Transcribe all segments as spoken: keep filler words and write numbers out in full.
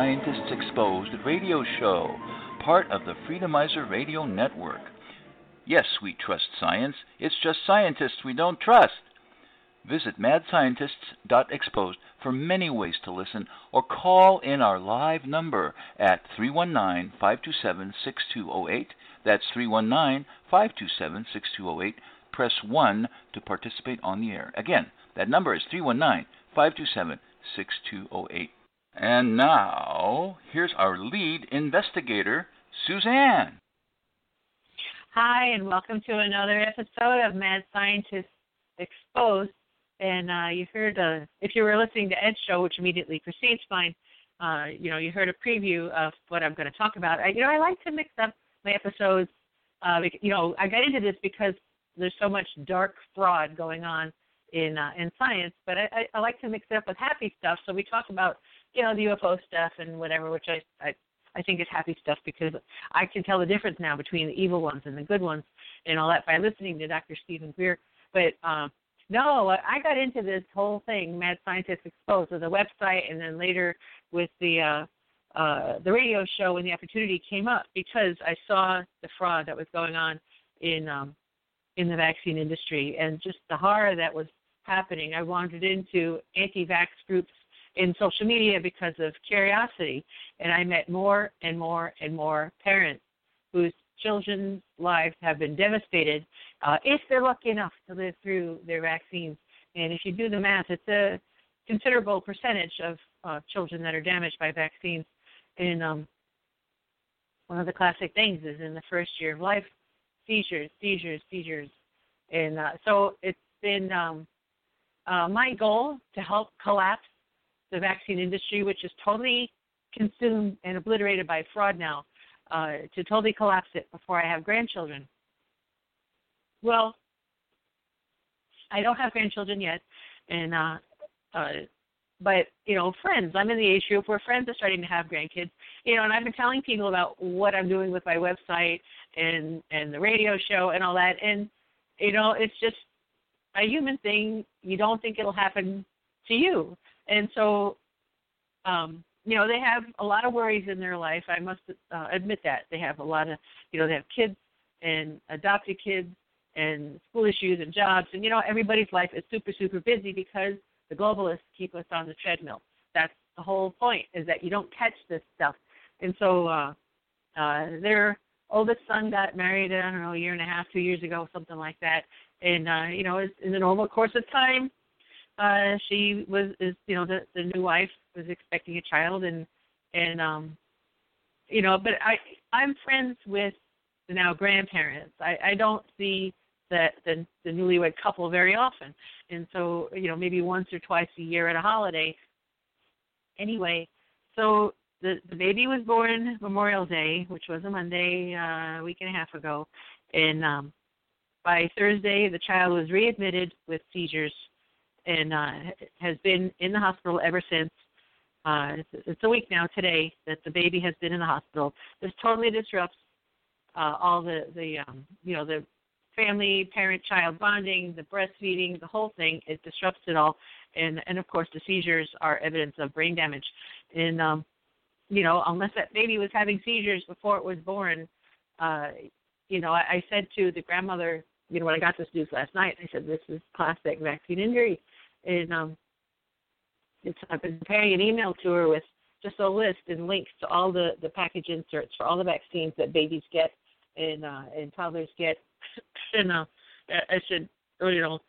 Scientists Exposed radio show, part of the Freedomizer Radio Network. Yes, we trust science. It's just scientists we don't trust. Visit mad scientists dot exposed for many ways to listen, or call in our live number at three one nine, five two seven, six two zero eight. That's three one nine, five two seven, six two zero eight. Press one to participate on the air. Again, that number is three one nine, five two seven, six two zero eight. And now, here's our lead investigator, Suzanne. Hi, and welcome to another episode of Mad Scientists Exposed. And uh, you heard, uh, if you were listening to Ed's show, which immediately precedes mine, uh, you know, you heard a preview of what I'm going to talk about. I, you know, I like to mix up my episodes. Uh, you know, I got into this because there's so much dark fraud going on in uh, in science, but I, I, I like to mix it up with happy stuff. So we talk about, you know, the U F O stuff and whatever, which I, I I think is happy stuff because I can tell the difference now between the evil ones and the good ones and all that by listening to Doctor Stephen Greer. But um, no, I got into this whole thing, Mad Scientists Exposed, with a website, and then later with the uh, uh, the radio show when the opportunity came up because I saw the fraud that was going on in um, in the vaccine industry and just the horror that was happening. I wandered into anti-vax groups in social media because of curiosity, and I met more and more and more parents whose children's lives have been devastated uh, if they're lucky enough to live through their vaccines. And if you do the math, it's a considerable percentage of uh, children that are damaged by vaccines. And um, one of the classic things is in the first year of life, seizures, seizures, seizures. And uh, so it's been um, uh, my goal to help collapse the vaccine industry, which is totally consumed and obliterated by fraud now, uh, to totally collapse it before I have grandchildren. Well, I don't have grandchildren yet, and uh, uh, but, you know, friends, I'm in the age group where friends are starting to have grandkids, you know, and I've been telling people about what I'm doing with my website and, and the radio show and all that, and, you know, it's just a human thing. You don't think it'll happen to you. And so, um, you know, they have a lot of worries in their life. I must uh, admit that. They have a lot of, you know, they have kids and adopted kids and school issues and jobs. And, you know, everybody's life is super, super busy because the globalists keep us on the treadmill. That's the whole point, is that you don't catch this stuff. And so uh, uh, their oldest son got married, I don't know, a year and a half, two years ago, something like that. And, uh, you know, in the normal course of time, Uh, she was, is, you know, the, the new wife was expecting a child, and, and, um, you know, but I, I'm friends with the now grandparents. I, I don't see the, the, the newlywed couple very often. And so, you know, maybe once or twice a year at a holiday. Anyway, so the, the baby was born Memorial Day, which was a Monday, uh, a week and a half ago. And, um, by Thursday, the child was readmitted with seizures and uh, has been in the hospital ever since. Uh, it's, it's a week now today that the baby has been in the hospital. This totally disrupts uh, all the, the um, you know, the family, parent-child bonding, the breastfeeding, the whole thing. It disrupts it all. And, and of course, the seizures are evidence of brain damage. And, um, you know, unless that baby was having seizures before it was born, uh, you know, I, I said to the grandmother, you know, when I got this news last night, I said, this is classic vaccine injury. And um, it's, I've been preparing an email to her with just a list and links to all the, the package inserts for all the vaccines that babies get and uh, and toddlers get. and uh, I said, or, you know,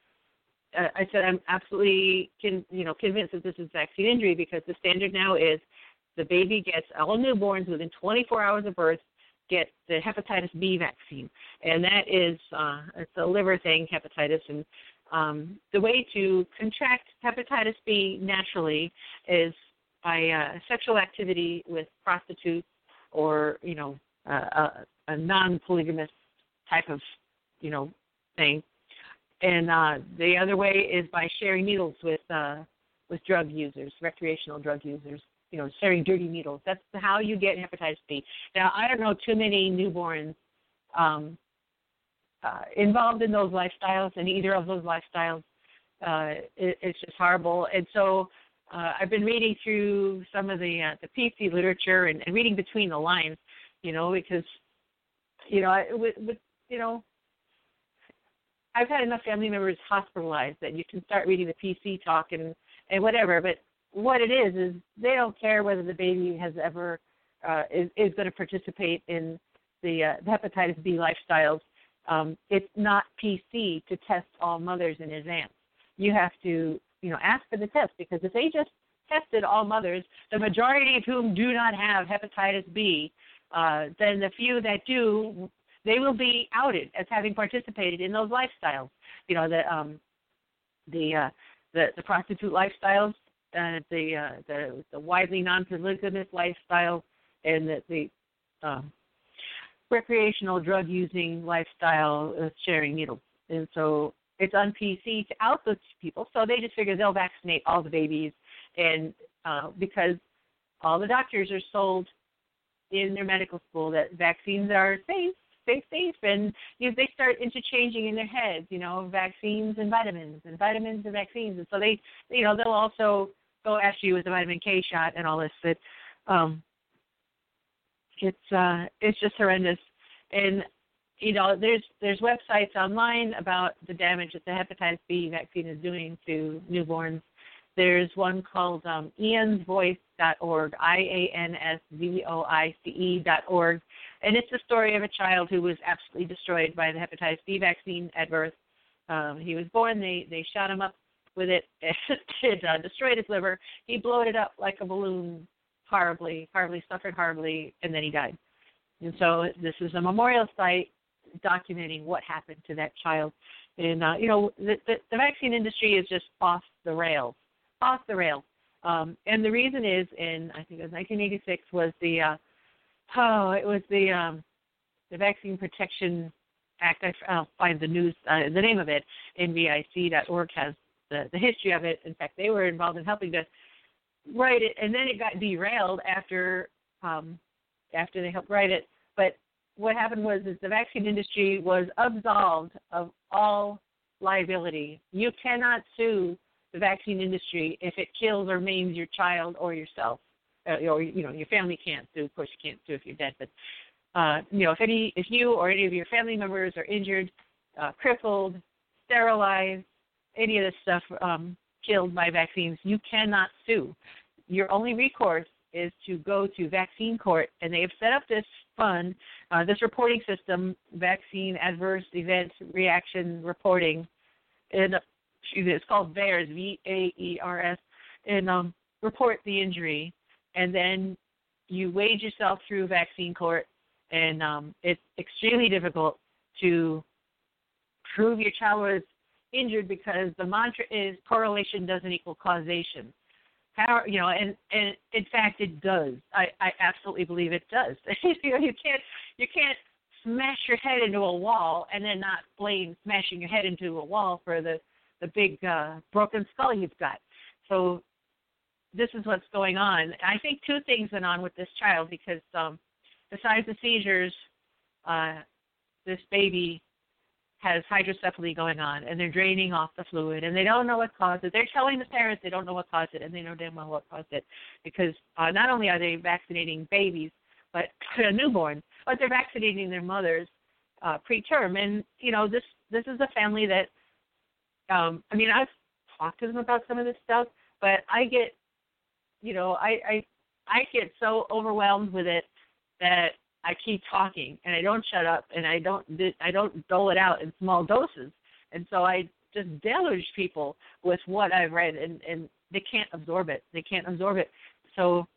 I said I'm absolutely, con- you know, convinced that this is vaccine injury because the standard now is the baby gets, all newborns within twenty-four hours of birth get the hepatitis B vaccine, and that is uh, it's a liver thing, hepatitis, and um, the way to contract hepatitis B naturally is by uh, sexual activity with prostitutes or, you know, uh, a, a non-polygamous type of, you know, thing. And uh, the other way is by sharing needles with uh, with drug users, recreational drug users. You know, sharing dirty needles. That's how you get hepatitis B. Now, I don't know too many newborns um, uh, involved in those lifestyles, and either of those lifestyles, uh, it, it's just horrible. And so uh, I've been reading through some of the uh, the P C literature and, and reading between the lines, you know, because, you know, I, with, with, you know, I've had enough family members hospitalized that you can start reading the P C talk and, and whatever. But what it is is they don't care whether the baby has ever uh, is, is going to participate in the, uh, the hepatitis B lifestyles. Um, it's not P C to test all mothers in advance. You have to, you know, ask for the test, because if they just tested all mothers, the majority of whom do not have hepatitis B, uh, then the few that do, they will be outed as having participated in those lifestyles. You know, the um, the, uh, the the prostitute lifestyles, uh, the, uh, the the widely non-polygamous lifestyle, and the, the um, recreational drug using lifestyle, uh, sharing needles. And so it's on P C to out those people, so they just figure they'll vaccinate all the babies, and uh, because all the doctors are sold in their medical school that vaccines are safe, safe, safe, and you know, they start interchanging in their heads, you know, vaccines and vitamins, and vitamins and vaccines, and so they, you know, they'll also go after you with the vitamin K shot and all this. But um, it's uh, it's just horrendous, and you know, there's there's websites online about the damage that the hepatitis B vaccine is doing to newborns. There's one called um, ians voice dot org, I A N S V O I C E dot org, and it's the story of a child who was absolutely destroyed by the hepatitis B vaccine at birth. Um, he was born, they, they shot him up with it, it uh, destroyed his liver. He bloated up like a balloon horribly, horribly, suffered horribly, and then he died. And so this is a memorial site documenting what happened to that child. And, uh, you know, the, the, the vaccine industry is just off the rails, off the rails. Um, and the reason is, in, I think it was nineteen eighty-six, was the, uh, oh, it was the um, the Vaccine Protection Act. I, I'll find the news, uh, the name of it, N V I C dot org has the, the history of it. In fact, they were involved in helping to write it, and then it got derailed after um, after they helped write it. But what happened was is the vaccine industry was absolved of all liability. You cannot sue the vaccine industry if it kills or maims your child or yourself. Uh, or, you know, your family can't sue. Of course, you can't sue if you're dead. But, uh, you know, if any, if you or any of your family members are injured, uh, crippled, sterilized, any of this stuff um, killed by vaccines, you cannot sue. Your only recourse is to go to vaccine court, and they have set up this fund, uh, this reporting system, vaccine adverse event reaction reporting, and excuse me, it's called VAERS, V A E R S, and um, report the injury, and then you wade yourself through vaccine court, and um, it's extremely difficult to prove your child was injured because the mantra is correlation doesn't equal causation. How, you know, and, and in fact it does. I, I absolutely believe it does. you know, you can't you can't smash your head into a wall and then not blame smashing your head into a wall for the the big uh, broken skull you've got. So this is what's going on. I think two things went on with this child because um, besides the seizures, uh, this baby has hydrocephaly going on, and they're draining off the fluid, and they don't know what caused it. They're telling the parents they don't know what caused it, and they know damn well what caused it, because uh, not only are they vaccinating babies, but newborns, but they're vaccinating their mothers uh, preterm. And you know, this this is a family that, um, I mean, I've talked to them about some of this stuff, but I get, you know, I I, I get so overwhelmed with it that I keep talking, and I don't shut up, and I don't I don't dole it out in small doses, and so I just deluge people with what I've read, and, and they can't absorb it. They can't absorb it. So,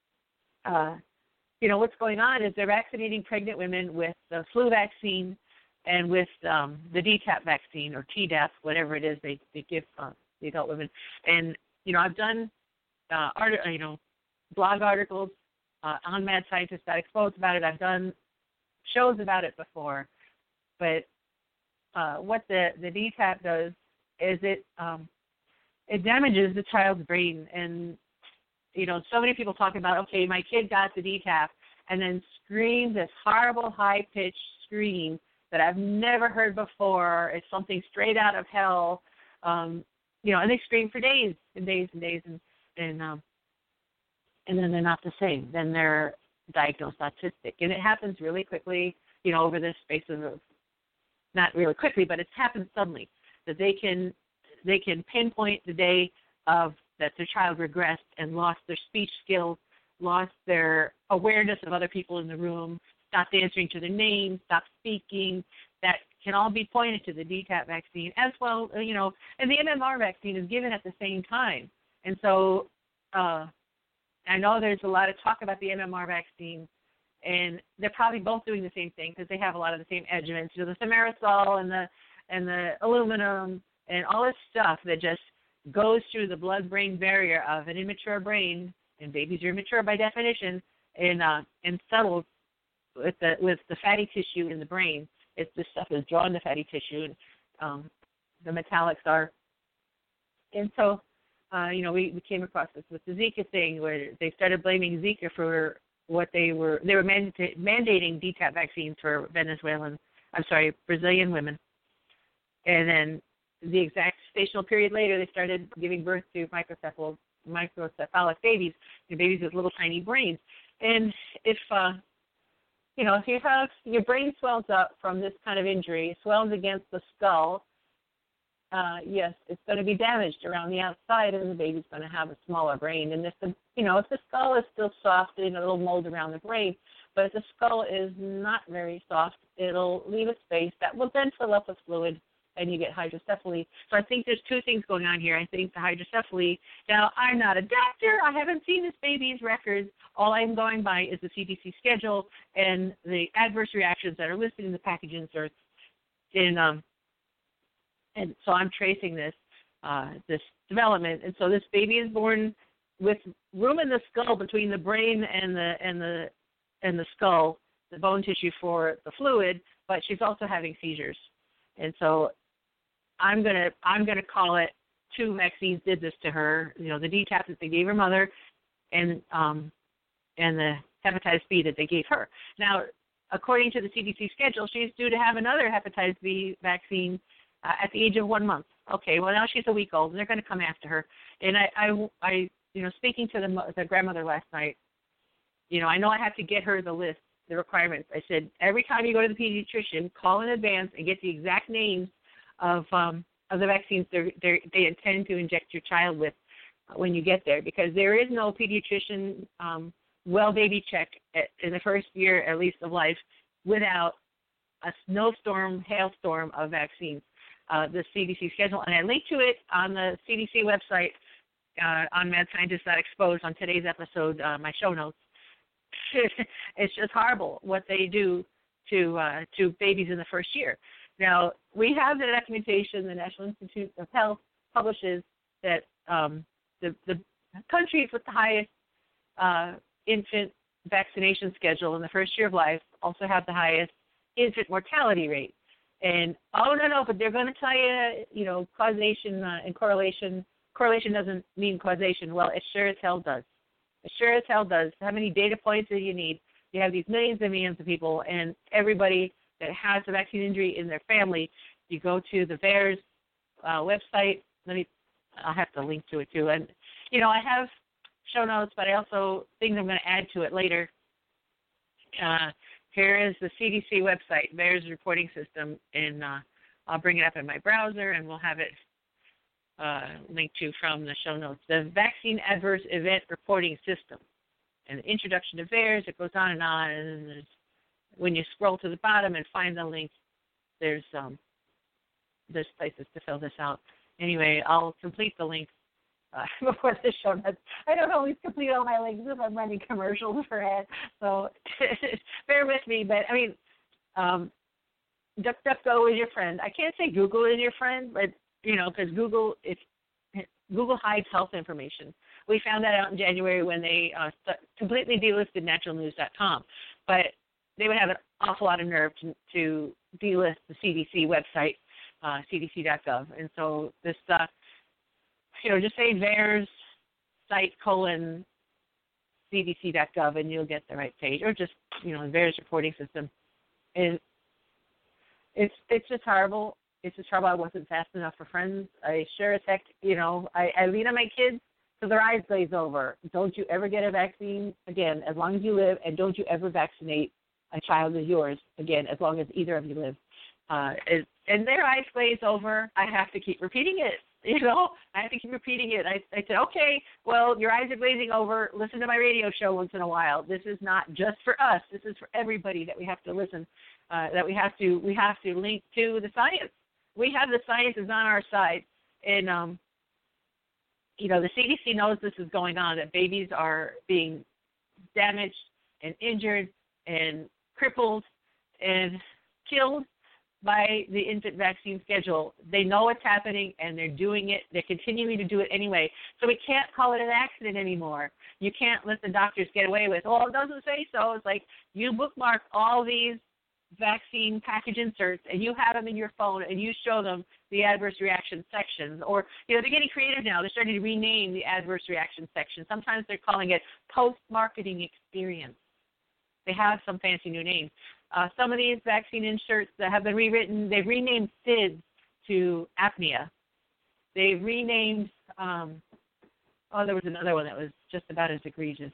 uh, you know, what's going on is they're vaccinating pregnant women with the flu vaccine and with um, the D TAP vaccine or Tdap, whatever it is they, they give uh, the adult women. And, you know, I've done, uh, art, you know, blog articles Uh, on Mad Scientist got exposed about it. I've done shows about it before, but uh, what the, the D TAP does is it um, it damages the child's brain. And, you know, so many people talking about, okay, my kid got the D TAP and then screamed this horrible high-pitched scream that I've never heard before. It's something straight out of hell, um, you know, and they scream for days and days and days. And and um, and then they're not the same. Then they're diagnosed autistic, and it happens really quickly. You know, over the space of not really quickly, but it's happened suddenly that they can they can pinpoint the day of that their child regressed and lost their speech skills, lost their awareness of other people in the room, stopped answering to their name, stopped speaking. That can all be pointed to the D T A P vaccine as well, you know, and the M M R vaccine is given at the same time. And so uh, I know there's a lot of talk about the M M R vaccine, and they're probably both doing the same thing because they have a lot of the same adjuvants, you know, the thimerosal and the and the aluminum and all this stuff that just goes through the blood-brain barrier of an immature brain, and babies are immature by definition, and uh, and settles with the with the fatty tissue in the brain. It's this stuff is drawn to fatty tissue, and um, the metallics are. And so, uh, you know, we, we came across this with the Zika thing, where they started blaming Zika for what they were they were mandata- mandating D T A P vaccines for Venezuelan, I'm sorry, Brazilian women, and then the exact stational period later, they started giving birth to microcephal microcephalic babies, you know, babies with little tiny brains. And if uh, you know, if you have your brain swells up from this kind of injury, swells against the skull, uh, yes, it's going to be damaged around the outside, and the baby's going to have a smaller brain. And if the, you know, if the skull is still soft, you know, it'll mold around the brain. But if the skull is not very soft, it'll leave a space that will then fill up with fluid, and you get hydrocephaly. So I think there's two things going on here. I think the hydrocephaly. Now, I'm not a doctor. I haven't seen this baby's records. All I'm going by is the C D C schedule and the adverse reactions that are listed in the package inserts. In, um, and so I'm tracing this uh, this development. And so this baby is born with room in the skull between the brain and the and the and the skull, the bone tissue for the fluid, but she's also having seizures. And so I'm gonna I'm gonna call it two vaccines did this to her. You know, the D T A P that they gave her mother, and um, and the hepatitis B that they gave her. Now, according to the C D C schedule, she's due to have another hepatitis B vaccine uh, at the age of one month. Okay, well now she's a week old, and they're going to come after her. And I, I, I you know, speaking to the the grandmother last night, you know, I know I have to get her the list, the requirements. I said, every time you go to the pediatrician, call in advance and get the exact names of um, of the vaccines they're, they're, they intend to inject your child with when you get there, because there is no pediatrician um, well baby check at, in the first year, at least, of life without a snowstorm, hailstorm of vaccines. Uh, the C D C schedule, and I linked to it on the C D C website uh, on mad scientist dot exposed on today's episode, uh, my show notes. It's just horrible what they do to uh, to babies in the first year. Now, we have the documentation the National Institute of Health publishes that um, the, the countries with the highest uh, infant vaccination schedule in the first year of life also have the highest infant mortality rate. And, oh, no, no, but they're going to tell you, you know, causation uh, and correlation. Correlation doesn't mean causation. Well, it sure as hell does. It sure as hell does. How many data points do you need? You have these millions and millions of people, and everybody that has a vaccine injury in their family, you go to the V A E R S uh, website. Let me, I'll have to link to it too. And, you know, I have show notes, but I also think I'm going to add to it later. Uh, here is the C D C website, V A E R S reporting system, and uh, I'll bring it up in my browser, and we'll have it uh, linked to from the show notes. The Vaccine Adverse Event Reporting System. And the introduction to V A E R S, it goes on and on, and there's, when you scroll to the bottom and find the link, there's um, there's places to fill this out. Anyway, I'll complete the link uh, before the show notes. I don't always complete all my links if I'm running commercials for ads, so bear with me. But, I mean, um, DuckDuckGo is your friend. I can't say Google is your friend, but, you know, because Google, if Google hides health information. We found that out in January when they uh, st- completely delisted natural news dot com. But they would have an awful lot of nerve to, to delist the C D C website, uh, C D C dot gov. And so this, uh, you know, just say V A E R S site colon C D C dot gov and you'll get the right page. Or just, you know, the V A E R S reporting system. And it's, it's just horrible. It's just trouble I wasn't fast enough for friends. I sure as heck, you know, I, I lean on my kids So their eyes glaze over. Don't you ever get a vaccine again, as long as you live, and don't you ever vaccinate a child of yours again, as long as either of you live. Uh, and, and their eyes glaze over. I have to keep repeating it. You know, I have to keep repeating it. I, I said, okay, well, your eyes are glazing over. Listen to my radio show once in a while. This is not just for us. This is for everybody that we have to listen, uh, that we have to we have to link to the science. We have the science is on our side. And, um, you know, the C D C knows this is going on, that babies are being damaged and injured and crippled and killed by the infant vaccine schedule. They know what's happening, and they're doing it. They're continuing to do it anyway. So we can't call it an accident anymore. You can't let the doctors get away with, oh, it doesn't say so. It's like you bookmark all these vaccine package inserts, and you have them in your phone, and you show them the adverse reaction sections. Or, you know, they're getting creative now. They're starting to rename the adverse reaction section. Sometimes they're calling it post-marketing experience. They have some fancy new names. Uh, some of these vaccine inserts that have been rewritten, they've renamed S I D S to apnea. They've renamed, um, oh, there was another one that was just about as egregious.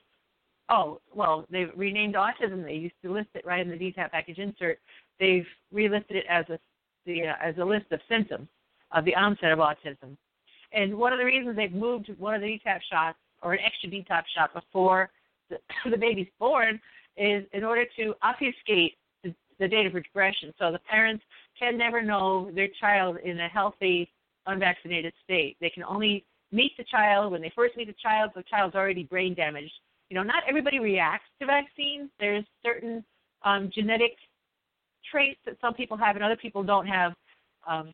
Oh, well, they've renamed autism. They used to list it right in the D TAP package insert. They've relisted it as a, the, uh, as a list of symptoms of the onset of autism. And one of the reasons they've moved one of the D TAP shots, or an extra D TAP shot before the, the baby's born, is in order to obfuscate the, the date of progression. So the parents can never know their child in a healthy, unvaccinated state. They can only meet the child when they first meet the child, so the child's already brain damaged. You know, not everybody reacts to vaccines. There's certain um, genetic traits that some people have and other people don't have um,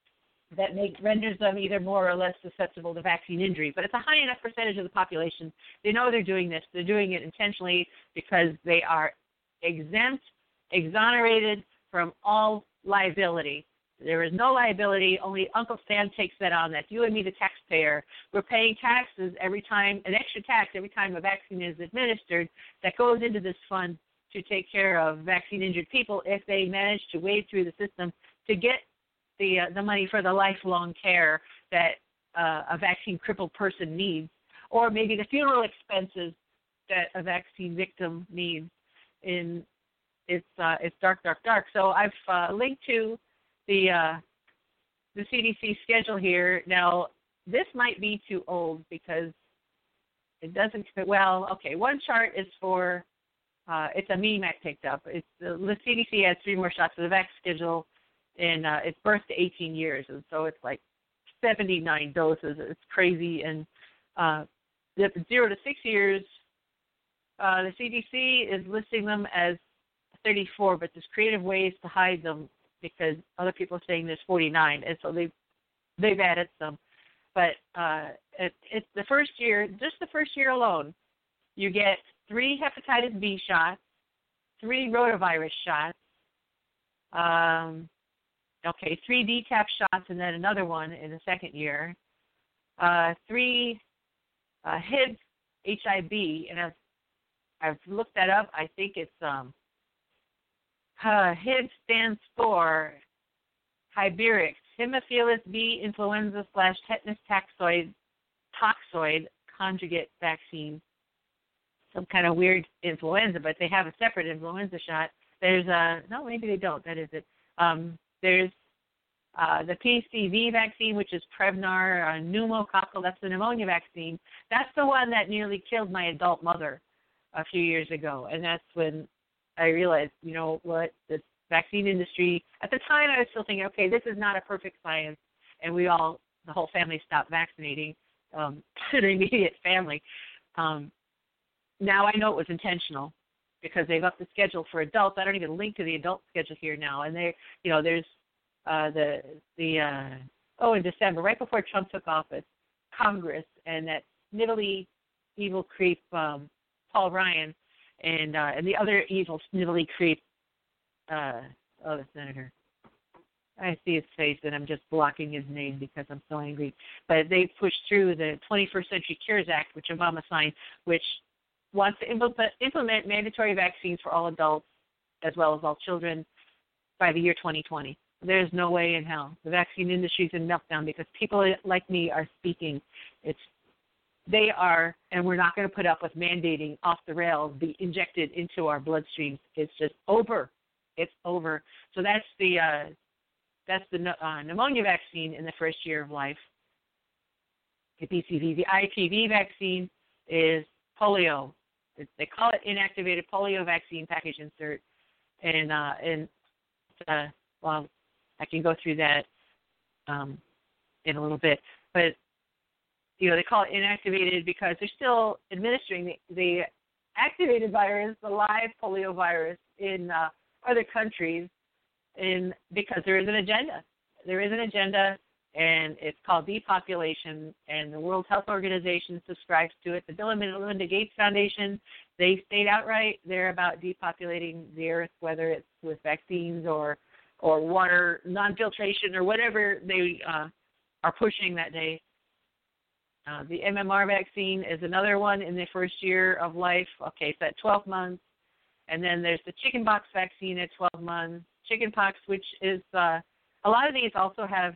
that make renders them either more or less susceptible to vaccine injury. But it's a high enough percentage of the population. They know they're doing this. They're doing it intentionally because they are exempt, exonerated from all liability. There is no liability. Only Uncle Sam takes that on. That's you and me, the taxpayer. We're paying taxes every time, an extra tax every time a vaccine is administered that goes into this fund to take care of vaccine-injured people if they manage to wade through the system to get the uh, the money for the lifelong care that uh, a vaccine-crippled person needs, or maybe the funeral expenses that a vaccine victim needs. In it's uh, it's dark, dark, dark. So I've uh, linked to the uh, the C D C schedule here. Now, this might be too old because it doesn't fit well. Okay, one chart is for, uh, it's a meme I picked up. It's the, the C D C has three more shots of the vax schedule, and uh, it's birth to eighteen years, and so it's like seventy-nine doses. It's crazy. And uh, the zero to six years, uh, the C D C is listing them as thirty-four, but there's creative ways to hide them because other people are saying there's forty-nine, and so they've, they've added some. But uh, it, it's the first year, just the first year alone, you get three hepatitis B shots, three rotavirus shots, um, okay, three D TAP shots, and then another one in the second year, uh, three uh, H I V, H I V, and I've, I've looked that up. I think it's um, uh, H I V stands for Hiberic, Haemophilus B influenza slash tetanus toxoid, toxoid conjugate vaccine. Some kind of weird influenza, but they have a separate influenza shot. There's a, no, maybe they don't. That is it. Um, there's uh, the P C V vaccine, which is Prevnar, uh, pneumococcal. That's the pneumonia vaccine. That's the one that nearly killed my adult mother a few years ago. And that's when I realized, you know what, the vaccine industry, at the time I was still thinking, okay, this is not a perfect science. And we all, the whole family stopped vaccinating, um, the immediate family. Um, now I know it was intentional, because they've upped the schedule for adults. I don't even link to the adult schedule here now. And they, you know, there's uh, the the uh, oh, in December, right before Trump took office, Congress and that snivelly evil creep um, Paul Ryan and uh, and the other evil snivelly creep, uh, oh, the senator. I see his face and I'm just blocking his name because I'm so angry. But they pushed through the twenty-first Century Cures Act, which Obama signed, which wants to implement, implement mandatory vaccines for all adults as well as all children by the year twenty twenty. There's no way in hell. The vaccine industry is in meltdown because people like me are speaking. It's they are, and we're not going to put up with mandating off the rails be injected into our bloodstreams. It's just over. It's over. So that's the uh, that's the uh, pneumonia vaccine in the first year of life. The B C V, the I P V vaccine is polio. They call it inactivated polio vaccine package insert, and uh, and uh, well, I can go through that um, in a little bit, but you know they call it inactivated because they're still administering the, the activated virus, the live polio virus, in uh, other countries, in because there is an agenda. There is an agenda. And it's called depopulation, and the World Health Organization subscribes to it. The Bill and Melinda Gates Foundation, they state outright they're about depopulating the earth, whether it's with vaccines or or water non-filtration or whatever they uh, are pushing that day. Uh, the M M R vaccine is another one in the first year of life. Okay, so at twelve months. And then there's the chickenpox vaccine at twelve months. Chickenpox, which is, uh, a lot of these also have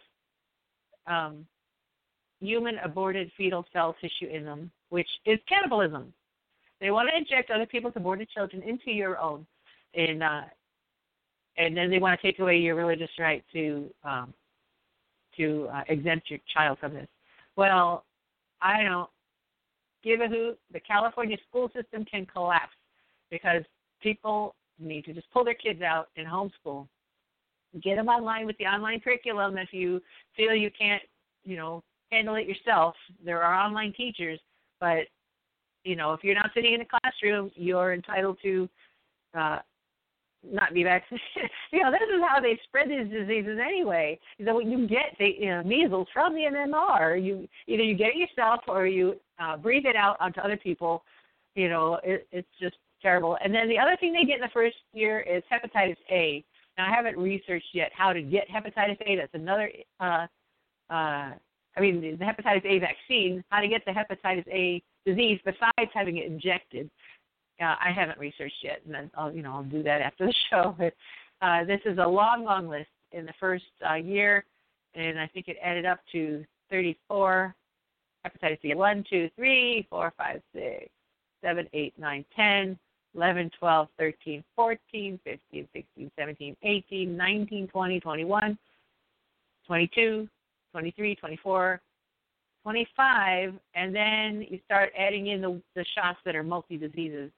Um, human aborted fetal cell tissue in them, which is cannibalism. They want to inject other people's aborted children into your own, and uh, and then they want to take away your religious right to um, to uh, exempt your child from this. Well, I don't give a hoot. The California school system can collapse because people need to just pull their kids out and homeschool. Get them online with the online curriculum. If you feel you can't, you know, handle it yourself, there are online teachers. But, you know, if you're not sitting in a classroom, you're entitled to uh, not be vaccinated. You know, this is how they spread these diseases anyway. So you get the you know, measles from the M M R. You either you get it yourself or you uh, breathe it out onto other people. You know, it, it's just terrible. And then the other thing they get in the first year is hepatitis A. Now, I haven't researched yet how to get hepatitis A. That's another, uh, uh, I mean, the hepatitis A vaccine, how to get the hepatitis A disease besides having it injected. Uh, I haven't researched yet, and then I'll, you know, I'll do that after the show. But uh, this is a long, long list in the first uh, year, and I think it added up to thirty-four. Hepatitis C, one, two, three, four, five, six, seven, eight, nine, ten. eleven, twelve, thirteen, fourteen, fifteen, sixteen, seventeen, eighteen, nineteen, twenty, twenty-one, twenty-two, twenty-three, twenty-four, twenty-five, and then you start adding in the, the shots that are multi-diseases.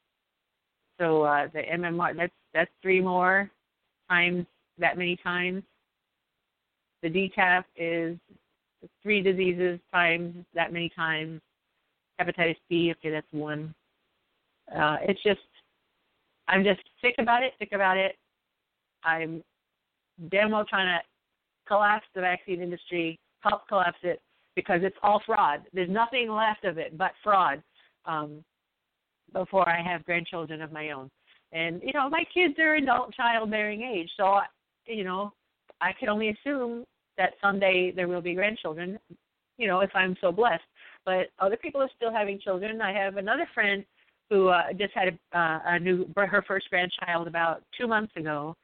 So uh, the M M R, that's, that's three more times that many times. The D T A P is three diseases times that many times. Hepatitis B, okay, that's one. Uh, it's just, I'm just sick about it, sick about it. I'm damn well trying to collapse the vaccine industry, help collapse it, because it's all fraud. There's nothing left of it but fraud um, before I have grandchildren of my own. And, you know, my kids are adult childbearing age, so, you know, I can only assume that someday there will be grandchildren, you know, if I'm so blessed. But other people are still having children. I have another friend who uh, just had a, uh, a new her first grandchild about two months ago,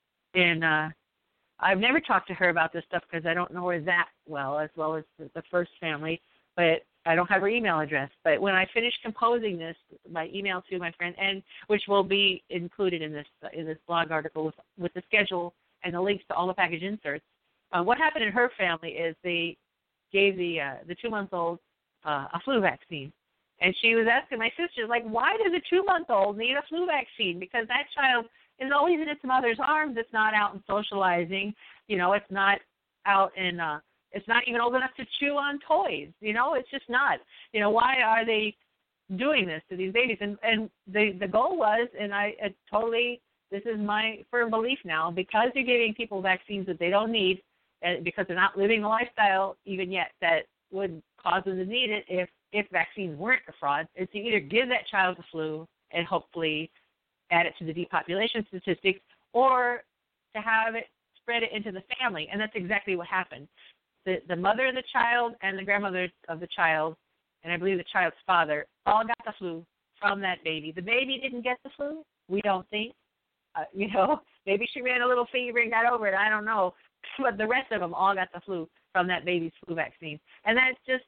and uh, I've never talked to her about this stuff because I don't know her that well, as well as the, the first family, but I don't have her email address. But when I finish composing this, my email to my friend, and which will be included in this in this blog article with with the schedule and the links to all the package inserts. Uh, what happened in her family is they gave the uh, the two month old uh, a flu vaccine. And she was asking my sister, like, why does a two-month-old need a flu vaccine? Because that child is always in its mother's arms. It's not out and socializing. You know, it's not out and uh, it's not even old enough to chew on toys. You know, it's just not. You know, why are they doing this to these babies? And and the, the goal was, and I uh, totally, this is my firm belief now, because you're giving people vaccines that they don't need, uh, because they're not living the lifestyle even yet that would cause them to need it if if vaccines weren't a fraud, is to either give that child the flu and hopefully add it to the depopulation statistics, or to have it spread it into the family. And that's exactly what happened. The the mother of the child and the grandmother of the child, and I believe the child's father, all got the flu from that baby. The baby didn't get the flu, we don't think. Uh, you know, maybe she ran a little fever and got over it, I don't know. But the rest of them all got the flu from that baby's flu vaccine. And that's just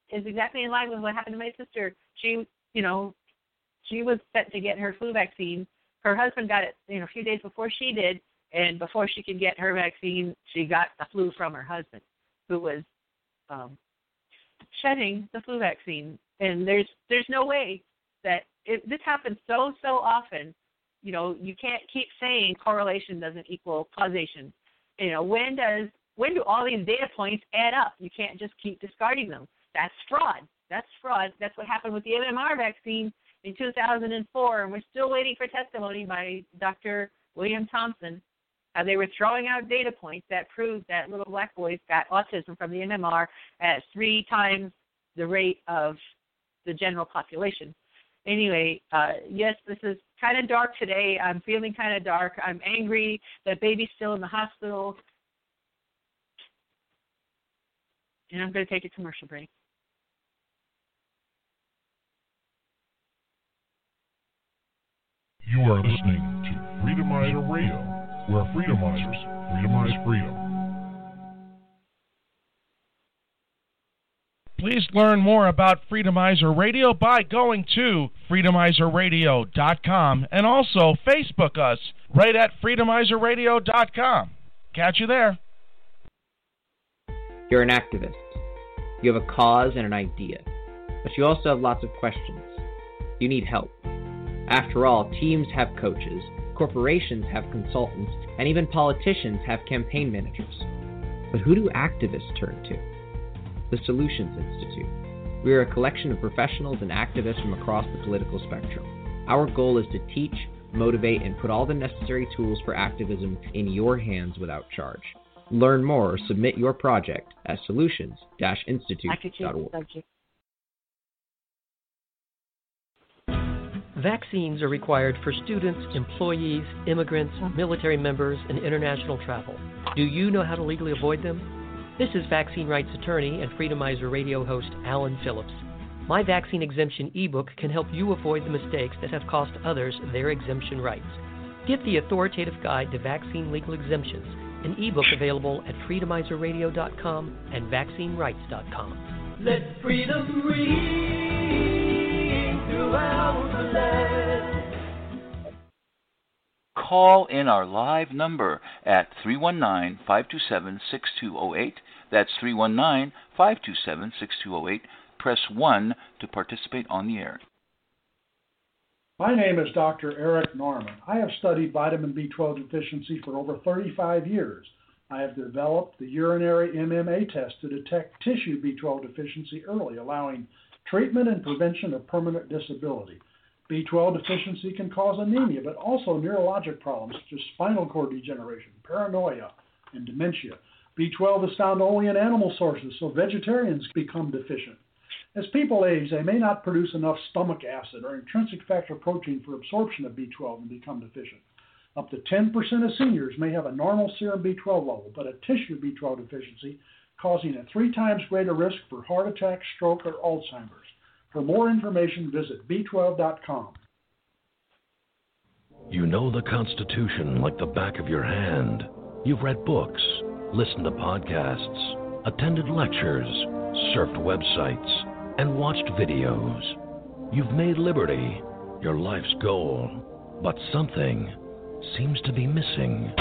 is exactly in line with what happened to my sister. She, you know, she was set to get her flu vaccine. Her husband got it, you know, a few days before she did, and before she could get her vaccine, she got the flu from her husband, who was um, shedding the flu vaccine. And there's there's no way that it, this happens so so often. You know, you can't keep saying correlation doesn't equal causation. You know, when does when do all these data points add up? You can't just keep discarding them. That's fraud. That's fraud. That's what happened with the M M R vaccine in two thousand four, and we're still waiting for testimony by Doctor William Thompson. Uh, they were throwing out data points that proved that little black boys got autism from the M M R at three times the rate of the general population. Anyway, uh, yes, this is kind of dark today. I'm feeling kind of dark. I'm angry that baby's still in the hospital. And I'm going to take a commercial break. You are listening to Freedomizer Radio, where Freedomizers freedomize freedom. Please learn more about Freedomizer Radio by going to freedomizer radio dot com and also Facebook us right at freedomizer radio dot com. Catch you there. You're an activist. You have a cause and an idea, but you also have lots of questions. You need help. After all, teams have coaches, corporations have consultants, and even politicians have campaign managers. But who do activists turn to? The Solutions Institute. We are a collection of professionals and activists from across the political spectrum. Our goal is to teach, motivate, and put all the necessary tools for activism in your hands without charge. Learn more or submit your project at solutions dash institute dot org. Vaccines are required for students, employees, immigrants, military members, and international travel. Do you know how to legally avoid them? This is vaccine rights attorney and Freedomizer Radio host Alan Phillips. My vaccine exemption ebook can help you avoid the mistakes that have cost others their exemption rights. Get the authoritative guide to vaccine legal exemptions, an ebook available at freedomizer radio dot com and vaccine rights dot com. Let freedom ring throughout the land. Call in our live number at three one nine, five two seven, six two zero eight. That's three one nine, five two seven, six two zero eight. Press one to participate on the air. My name is Doctor Eric Norman. I have studied vitamin B twelve deficiency for over thirty-five years. I have developed the urinary M M A test to detect tissue B twelve deficiency early, allowing treatment and prevention of permanent disability. B twelve deficiency can cause anemia, but also neurologic problems such as spinal cord degeneration, paranoia, and dementia. B twelve is found only in animal sources, so vegetarians become deficient. As people age, they may not produce enough stomach acid or intrinsic factor protein for absorption of B twelve and become deficient. Up to ten percent of seniors may have a normal serum B twelve level, but a tissue B twelve deficiency causing a three times greater risk for heart attack, stroke, or Alzheimer's. For more information, visit b twelve dot com. You know the Constitution like the back of your hand. You've read books, listened to podcasts, attended lectures, surfed websites, and watched videos. You've made liberty your life's goal, but something seems to be missing.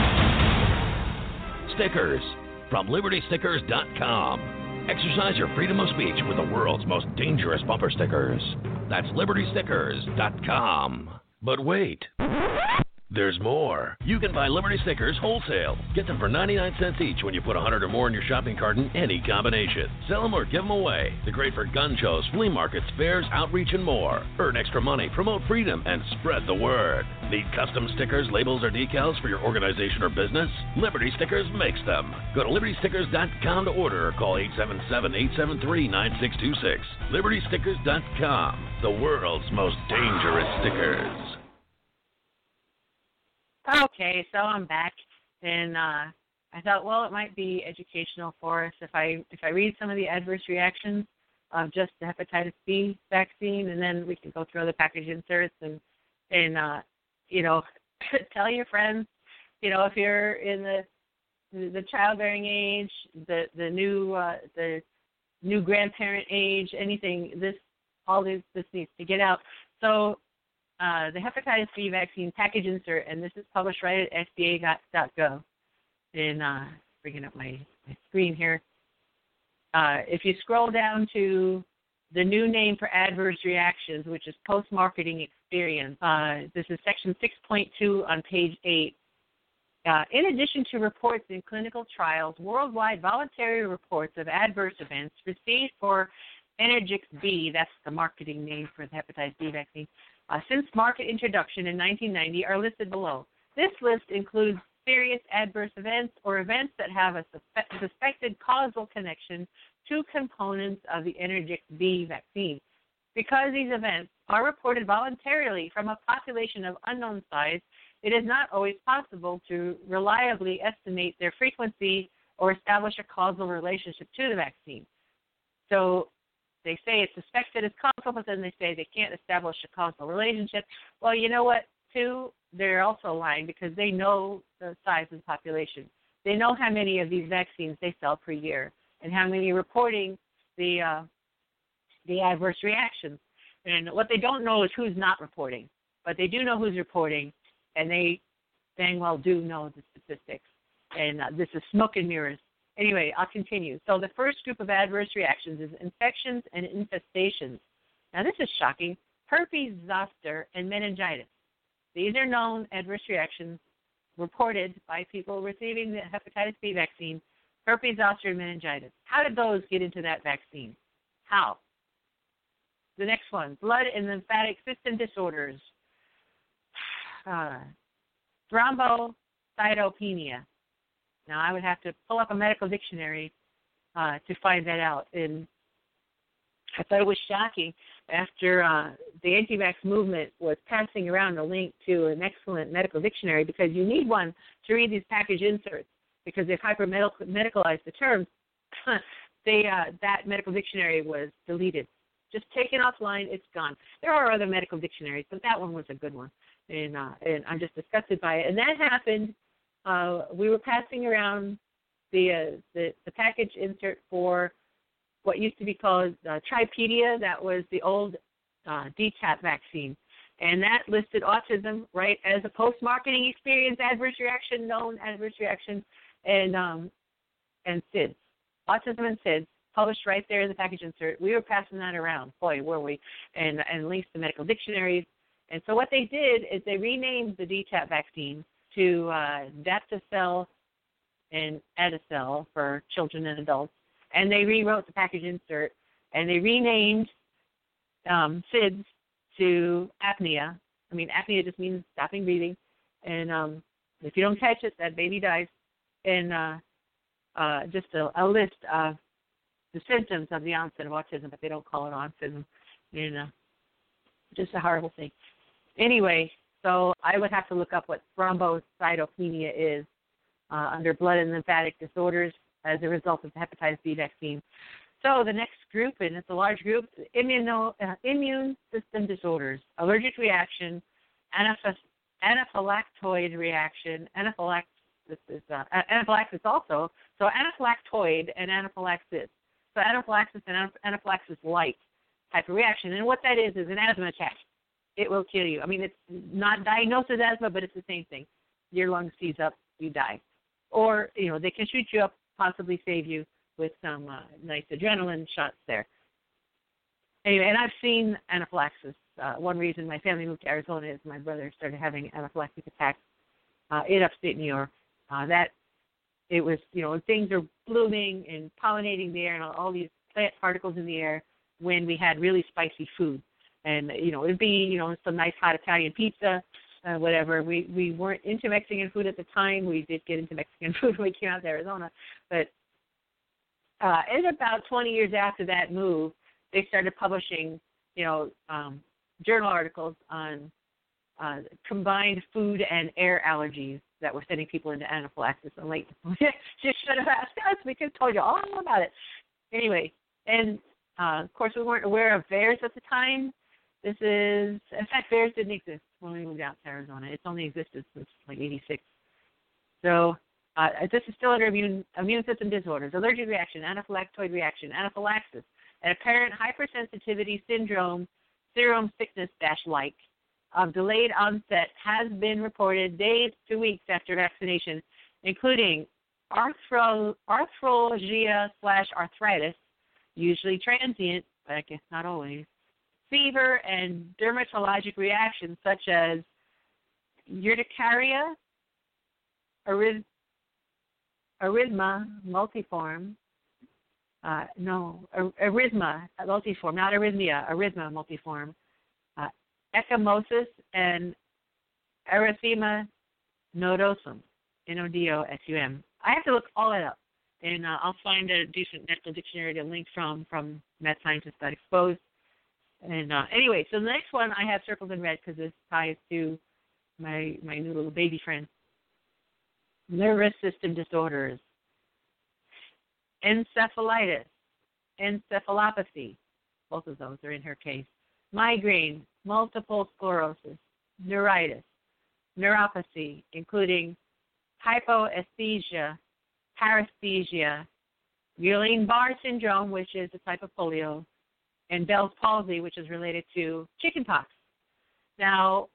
Stickers from liberty stickers dot com. Exercise your freedom of speech with the world's most dangerous bumper stickers. That's liberty stickers dot com. But wait, there's more. You can buy Liberty stickers wholesale. Get them for ninety-nine cents each when you put one hundred or more in your shopping cart in any combination. Sell them or give them away. They're great for gun shows, flea markets, fairs, outreach, and more. Earn extra money, promote freedom, and spread the word. Need custom stickers, labels, or decals for your organization or business? Liberty Stickers makes them. Go to liberty stickers dot com to order or call eight seven seven, eight seven three, nine six two six. liberty stickers dot com, the world's most dangerous stickers. Okay, so I'm back, and uh, I thought, well, it might be educational for us if I if I read some of the adverse reactions of just the hepatitis B vaccine, and then we can go through the package inserts and and uh, you know tell your friends, you know, if you're in the the childbearing age, the the new uh, the new grandparent age, anything, this all this, this needs to get out. So uh, the hepatitis B vaccine package insert, and this is published right at F D A dot gov. And uh, bringing up my, my screen here. Uh, if you scroll down to the new name for adverse reactions, which is post-marketing experience, uh, this is section six point two on page eight. Uh, in addition to reports in clinical trials, worldwide voluntary reports of adverse events received for Energix B, that's the marketing name for the hepatitis B vaccine, uh, since market introduction in nineteen ninety are listed below. This list includes serious adverse events or events that have a suspe- suspected causal connection to components of the Energix B vaccine. Because these events are reported voluntarily from a population of unknown size, it is not always possible to reliably estimate their frequency or establish a causal relationship to the vaccine. So they say it's suspected as causal, but then they say they can't establish a causal relationship. Well, you know what, too? They're also lying because they know the size of the population. They know how many of these vaccines they sell per year and how many are reporting the uh, the adverse reactions. And what they don't know is who's not reporting, but they do know who's reporting, and they dang well do know the statistics. And uh, this is smoke and mirrors. Anyway, I'll continue. So the first group of adverse reactions is infections and infestations. Now, this is shocking. Herpes zoster and meningitis. These are known adverse reactions reported by people receiving the hepatitis B vaccine, herpes zoster and meningitis. How did those get into that vaccine? How? The next one, blood and lymphatic system disorders. Uh, thrombocytopenia. Now, I would have to pull up a medical dictionary uh, to find that out. And I thought it was shocking after uh, the anti-vax movement was passing around a link to an excellent medical dictionary, because you need one to read these package inserts, because they've hyper-medicalized the terms. they, uh, that medical dictionary was deleted. Just taken offline, it's gone. There are other medical dictionaries, but that one was a good one, and, uh, and I'm just disgusted by it. And that happened. Uh, we were passing around the, uh, the the package insert for what used to be called uh, Tripedia. That was the old uh, D TaP vaccine. And that listed autism, right, as a post-marketing experience, adverse reaction, known adverse reaction, and um, and S I D S. Autism and S I D S, published right there in the package insert. We were passing that around. Boy, were we. And, and links to medical dictionaries. And so what they did is they renamed the D TaP vaccine to uh, Daptocel and Adacel for children and adults. And they rewrote the package insert, and they renamed um, S I D S to apnea. I mean, apnea just means stopping breathing. And um, if you don't catch it, that baby dies. And uh, uh, just a, a list of the symptoms of the onset of autism, but they don't call it autism. And, uh, just a horrible thing. Anyway, so I would have to look up what thrombocytopenia is uh, under blood and lymphatic disorders as a result of the hepatitis B vaccine. So the next group, and it's a large group, immuno, uh, immune system disorders, allergic reaction, anaphys, anaphylactoid reaction, anaphylaxis, is, uh, anaphylaxis also, so anaphylactoid and anaphylaxis. So anaphylaxis and anaphylaxis-like type of reaction. And what that is is an asthma attack. It will kill you. I mean, it's not diagnosed as asthma, but it's the same thing. Your lung seize up, you die. Or, you know, they can shoot you up, possibly save you with some uh, nice adrenaline shots there. Anyway, and I've seen anaphylaxis. Uh, one reason my family moved to Arizona is my brother started having anaphylactic attacks uh, in upstate New York. Uh, that, it was, you know, things are blooming and pollinating the air and all, all these plant particles in the air when we had really spicy food. And, you know, it would be, you know, some nice hot Italian pizza, uh, whatever. We we weren't into Mexican food at the time. We did get into Mexican food when we came out to Arizona. But uh, in about twenty years after that move, they started publishing, you know, um, journal articles on uh, combined food and air allergies that were sending people into anaphylaxis. I'm like, you should have asked us. We could have told you all about it. Anyway, and, uh, of course, we weren't aware of VAERS at the time. This is, in fact, VAERS didn't exist when we moved out to Arizona. It's only existed since, like, eighty-six. So Uh, this is still under immune, immune system disorders, allergic reaction, anaphylactoid reaction, anaphylaxis, and apparent hypersensitivity syndrome, serum sickness-like of delayed onset has been reported days to weeks after vaccination, including arthro, arthralgia slash arthritis, usually transient, but I guess not always, fever, and dermatologic reactions such as urticaria, eryth- erythema multiforme, uh, no, erythema multiforme, not arrhythmia, erythema multiforme, uh, ecchymosis, and erythema nodosum, N O D O S U M. I have to look all that up, and uh, I'll find a decent National Dictionary to link from from Mad Scientist Got Exposed. And uh, anyway, so the next one I have circled in red because this ties to my my new little baby friend. Nervous system disorders, encephalitis, encephalopathy, both of those are in her case, migraine, multiple sclerosis, neuritis, neuropathy, including hypoesthesia, paresthesia, Guillain-Barré syndrome, which is a type of polio, and Bell's palsy, which is related to chickenpox. Now,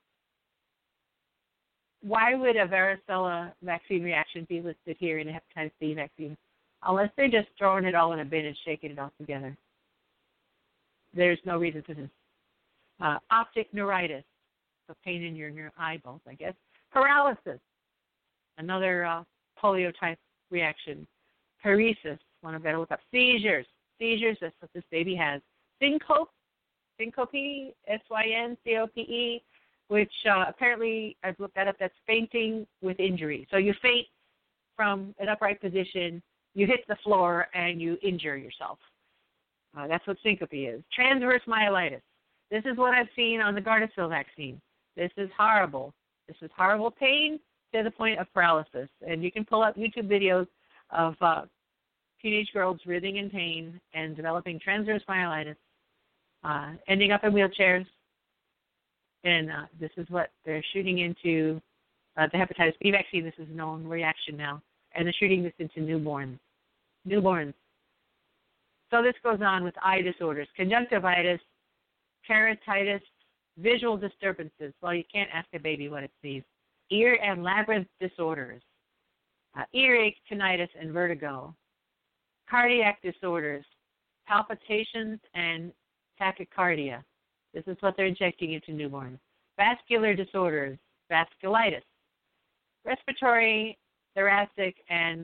why would a varicella vaccine reaction be listed here in a hepatitis B vaccine? Unless they're just throwing it all in a bin and shaking it all together. There's no reason for this. Uh, optic neuritis, so pain in your, your eyeballs, I guess. Paralysis, another uh, polio-type reaction. Paresis, one I better look up. Seizures, seizures, that's what this baby has. Syncope, syncope, S Y N C O P E, which uh, apparently, I've looked that up, that's fainting with injury. So you faint from an upright position, you hit the floor, and you injure yourself. Uh, that's what syncope is. Transverse myelitis. This is what I've seen on the Gardasil vaccine. This is horrible. This is horrible pain to the point of paralysis. And you can pull up YouTube videos of uh, teenage girls writhing in pain and developing transverse myelitis, uh, ending up in wheelchairs. And uh, this is what they're shooting into uh, the hepatitis B vaccine. This is a known reaction now. And they're shooting this into newborns. Newborns. So this goes on with eye disorders, conjunctivitis, keratitis, visual disturbances. Well, you can't ask a baby what it sees. Ear and labyrinth disorders, uh, earache, tinnitus, and vertigo. Cardiac disorders, palpitations and tachycardia. This is what they're injecting into newborns. Vascular disorders, vasculitis. Respiratory, thoracic, and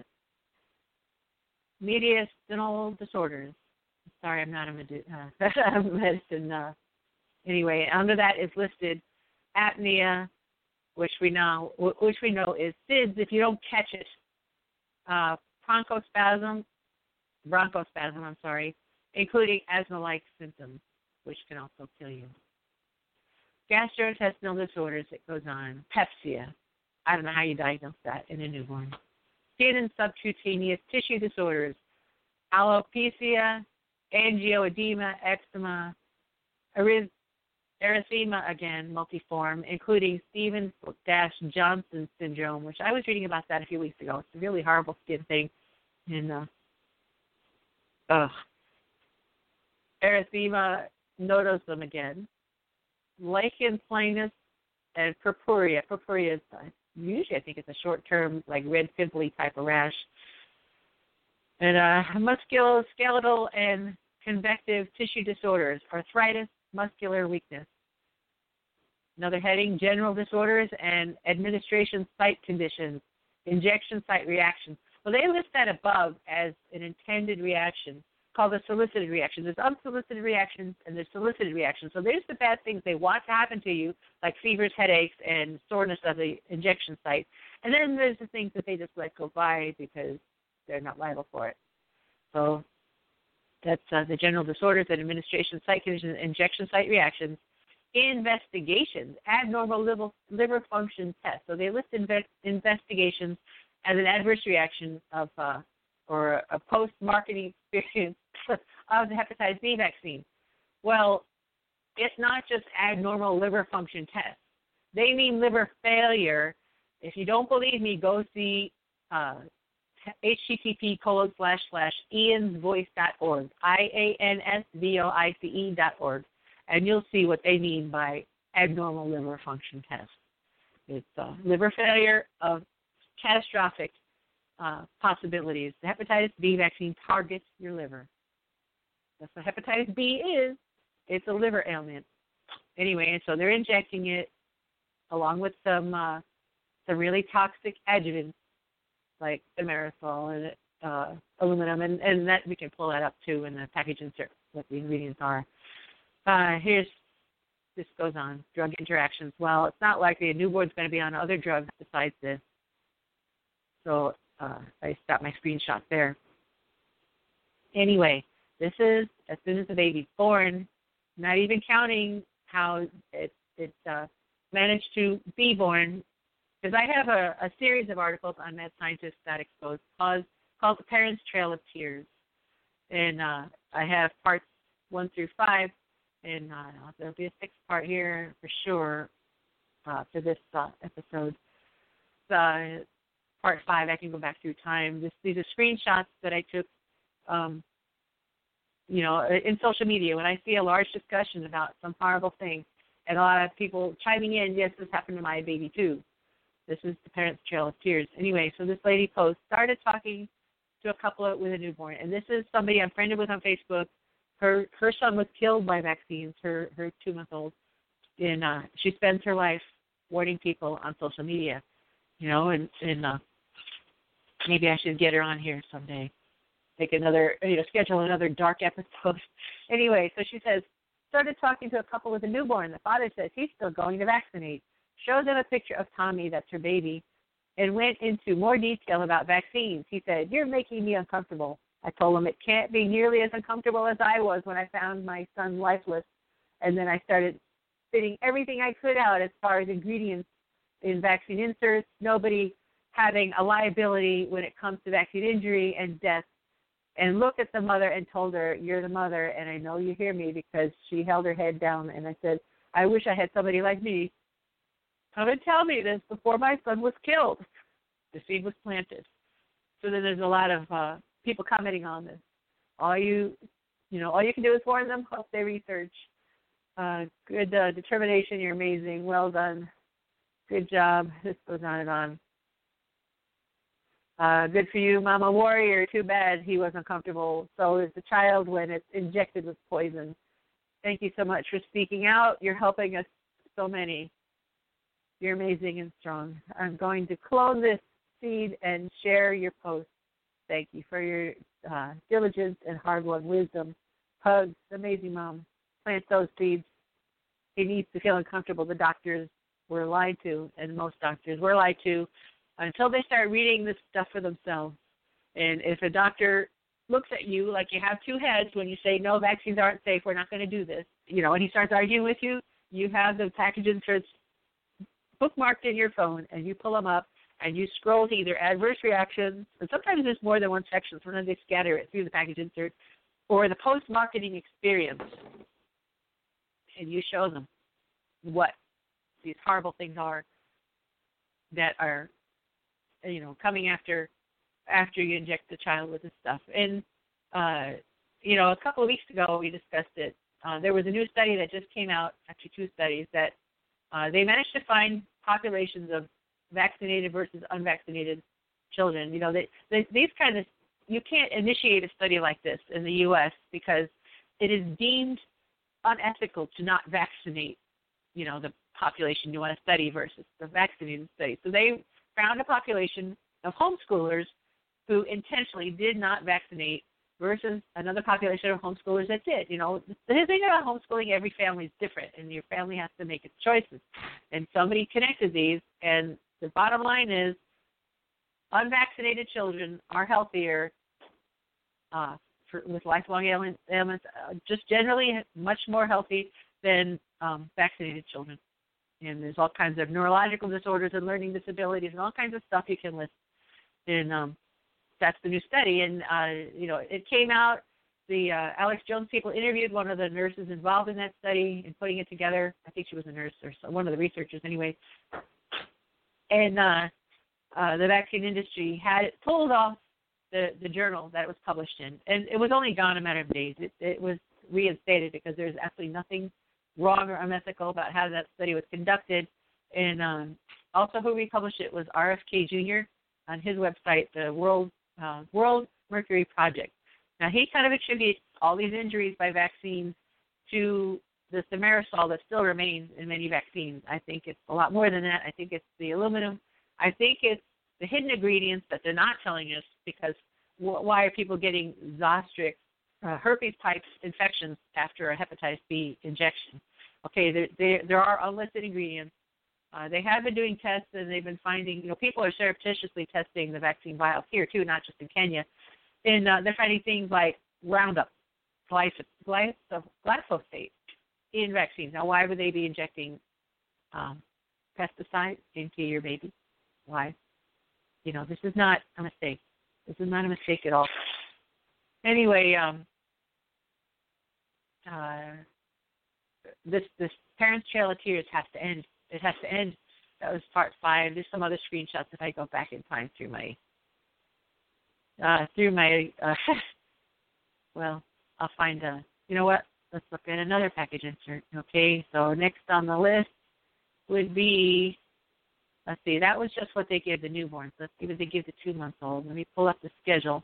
mediastinal disorders. Sorry, I'm not a med- uh, medicine. Uh, anyway, under that is listed apnea, which we know which we know is S I D S if you don't catch it. Uh, bronchospasm, bronchospasm. I'm sorry, including asthma-like symptoms, which can also kill you. Gastrointestinal disorders. It goes on. Pepsia. I don't know how you diagnose that in a newborn. Skin and subcutaneous tissue disorders, alopecia, angioedema, eczema, eryth- erythema, again, multiform, including Stevens-Johnson syndrome, which I was reading about that a few weeks ago. It's a really horrible skin thing. And, uh, ugh. Erythema nodosum again. Lichen planus and purpurea. Purpurea is uh, usually, I think it's a short-term, like red pimply type of rash. And uh, musculoskeletal and convective tissue disorders, arthritis, muscular weakness. Another heading, general disorders and administration site conditions, injection site reactions. Well, they list that above as an intended reaction called a solicited reaction. There's unsolicited reactions and there's solicited reactions. So there's the bad things they want to happen to you, like fevers, headaches, and soreness of the injection site. And then there's the things that they just let go by because they're not liable for it. So that's uh, the general disorders and administration site conditions, injection site reactions. Investigations, abnormal liver, liver function tests. So they list inve- investigations as an adverse reaction of uh, or a post-marketing experience of the hepatitis B vaccine. Well, it's not just abnormal liver function tests. They mean liver failure. If you don't believe me, go see uh, H T T P colon slash slash Ian's Voice dot org, I A N S V O I C E dot org, and you'll see what they mean by abnormal liver function test. It's uh, liver failure of catastrophic uh, possibilities. The hepatitis B vaccine targets your liver. That's what hepatitis B is. It's a liver ailment. Anyway, and so they're injecting it along with some uh, some really toxic adjuvants like thimerosal and uh, aluminum, and, and that we can pull that up too in the package insert, what the ingredients are. Uh, here's, this goes on, drug interactions. Well, it's not likely a newborn's going to be on other drugs besides this. So uh, I stopped my screenshot there. Anyway, this is as soon as the baby's born, not even counting how it, it uh, managed to be born. Because I have a, a series of articles on Mad Scientist dot exposed called, called The Parents' Trail of Tears. And uh, I have parts one through five, and uh, there'll be a sixth part here for sure uh, for this uh, episode. Uh, part five, I can go back through time. This, these are screenshots that I took, um, you know, in social media when I see a large discussion about some horrible thing, and a lot of people chiming in, yes, this happened to my baby too. This is the Parents' Trail of Tears. Anyway, so this lady post started talking to a couple with a newborn, and this is somebody I'm friended with on Facebook. Her her son was killed by vaccines, her her two-month-old, and uh, she spends her life warning people on social media, you know, and, and uh, maybe I should get her on here someday. Take another, you know, schedule another dark episode. Anyway, so she says, started talking to a couple with a newborn. The father says he's still going to vaccinate. Showed them a picture of Tommy, that's her baby, and went into more detail about vaccines. He said, you're making me uncomfortable. I told him it can't be nearly as uncomfortable as I was when I found my son lifeless. And then I started spitting everything I could out as far as ingredients in vaccine inserts, nobody having a liability when it comes to vaccine injury and death. And looked at the mother and told her, you're the mother, and I know you hear me, because she held her head down. And I said, I wish I had somebody like me come and tell me this before my son was killed. The seed was planted. So then there's a lot of uh, people commenting on this. All you, you know, all you can do is warn them, hope they research. Uh, good uh, determination. You're amazing. Well done. Good job. This goes on and on. Uh, good for you, Mama Warrior. Too bad he was uncomfortable. So is the child when it's injected with poison. Thank you so much for speaking out. You're helping us so many. You're amazing and strong. I'm going to clone this seed and share your post. Thank you for your uh, diligence and hard-won wisdom. Hugs. Amazing, Mom. Plant those seeds. He needs to feel uncomfortable. The doctors were lied to, and most doctors were lied to, until they start reading this stuff for themselves. And if a doctor looks at you like you have two heads when you say, no, vaccines aren't safe, we're not going to do this, you know, and he starts arguing with you, you have the package inserts bookmarked in your phone, and you pull them up, and you scroll to either adverse reactions, and sometimes there's more than one section, sometimes they scatter it through the package insert, or the post-marketing experience, and you show them what these horrible things are that are, you know, coming after after you inject the child with this stuff. And, uh, you know, a couple of weeks ago we discussed it. Uh, there was a new study that just came out, actually two studies, that uh, they managed to find populations of vaccinated versus unvaccinated children. You know, they, they, these kind of, you can't initiate a study like this in the U S because it is deemed unethical to not vaccinate, you know, the population you want to study versus the vaccinated study. So they found a population of homeschoolers who intentionally did not vaccinate versus another population of homeschoolers that did. You know, the thing about homeschooling, every family is different, and your family has to make its choices. And somebody connected these, and the bottom line is unvaccinated children are healthier uh, for, with lifelong ailments, ailments uh, just generally much more healthy than um, vaccinated children. And there's all kinds of neurological disorders and learning disabilities and all kinds of stuff you can list. And um, that's the new study. And, uh, you know, it came out, the uh, Alex Jones people interviewed one of the nurses involved in that study and putting it together. I think she was a nurse or so, one of the researchers anyway. And uh, uh, the vaccine industry had it pulled off the, the journal that it was published in. And it was only gone a matter of days. It, it was reinstated because there's absolutely nothing wrong or unethical about how that study was conducted. And um, also who republished it was R F K Junior on his website, the World uh, World Mercury Project. Now, he kind of attributes all these injuries by vaccines to the thimerosal that still remains in many vaccines. I think it's a lot more than that. I think it's the aluminum. I think it's the hidden ingredients that they're not telling us, because why are people getting Zostrix, uh, herpes type infections after a hepatitis B injection? Okay, there, there, there are unlisted ingredients. Uh, they have been doing tests, and they've been finding, you know, people are surreptitiously testing the vaccine vials here, too, not just in Kenya. And uh, they're finding things like Roundup, glyphosate in vaccines. Now, why would they be injecting um, pesticides into your baby? Why? You know, this is not a mistake. This is not a mistake at all. Anyway, um, uh, this this Parents' Trail of Tears has to end. It has to end. That was part five. There's some other screenshots if I go back in time through my uh, through my. Uh, well, I'll find a. You know what? Let's look at another package insert. Okay, so next on the list would be. Let's see, that was just what they give the newborns. Let's see what they give the two-month-old. Let me pull up the schedule.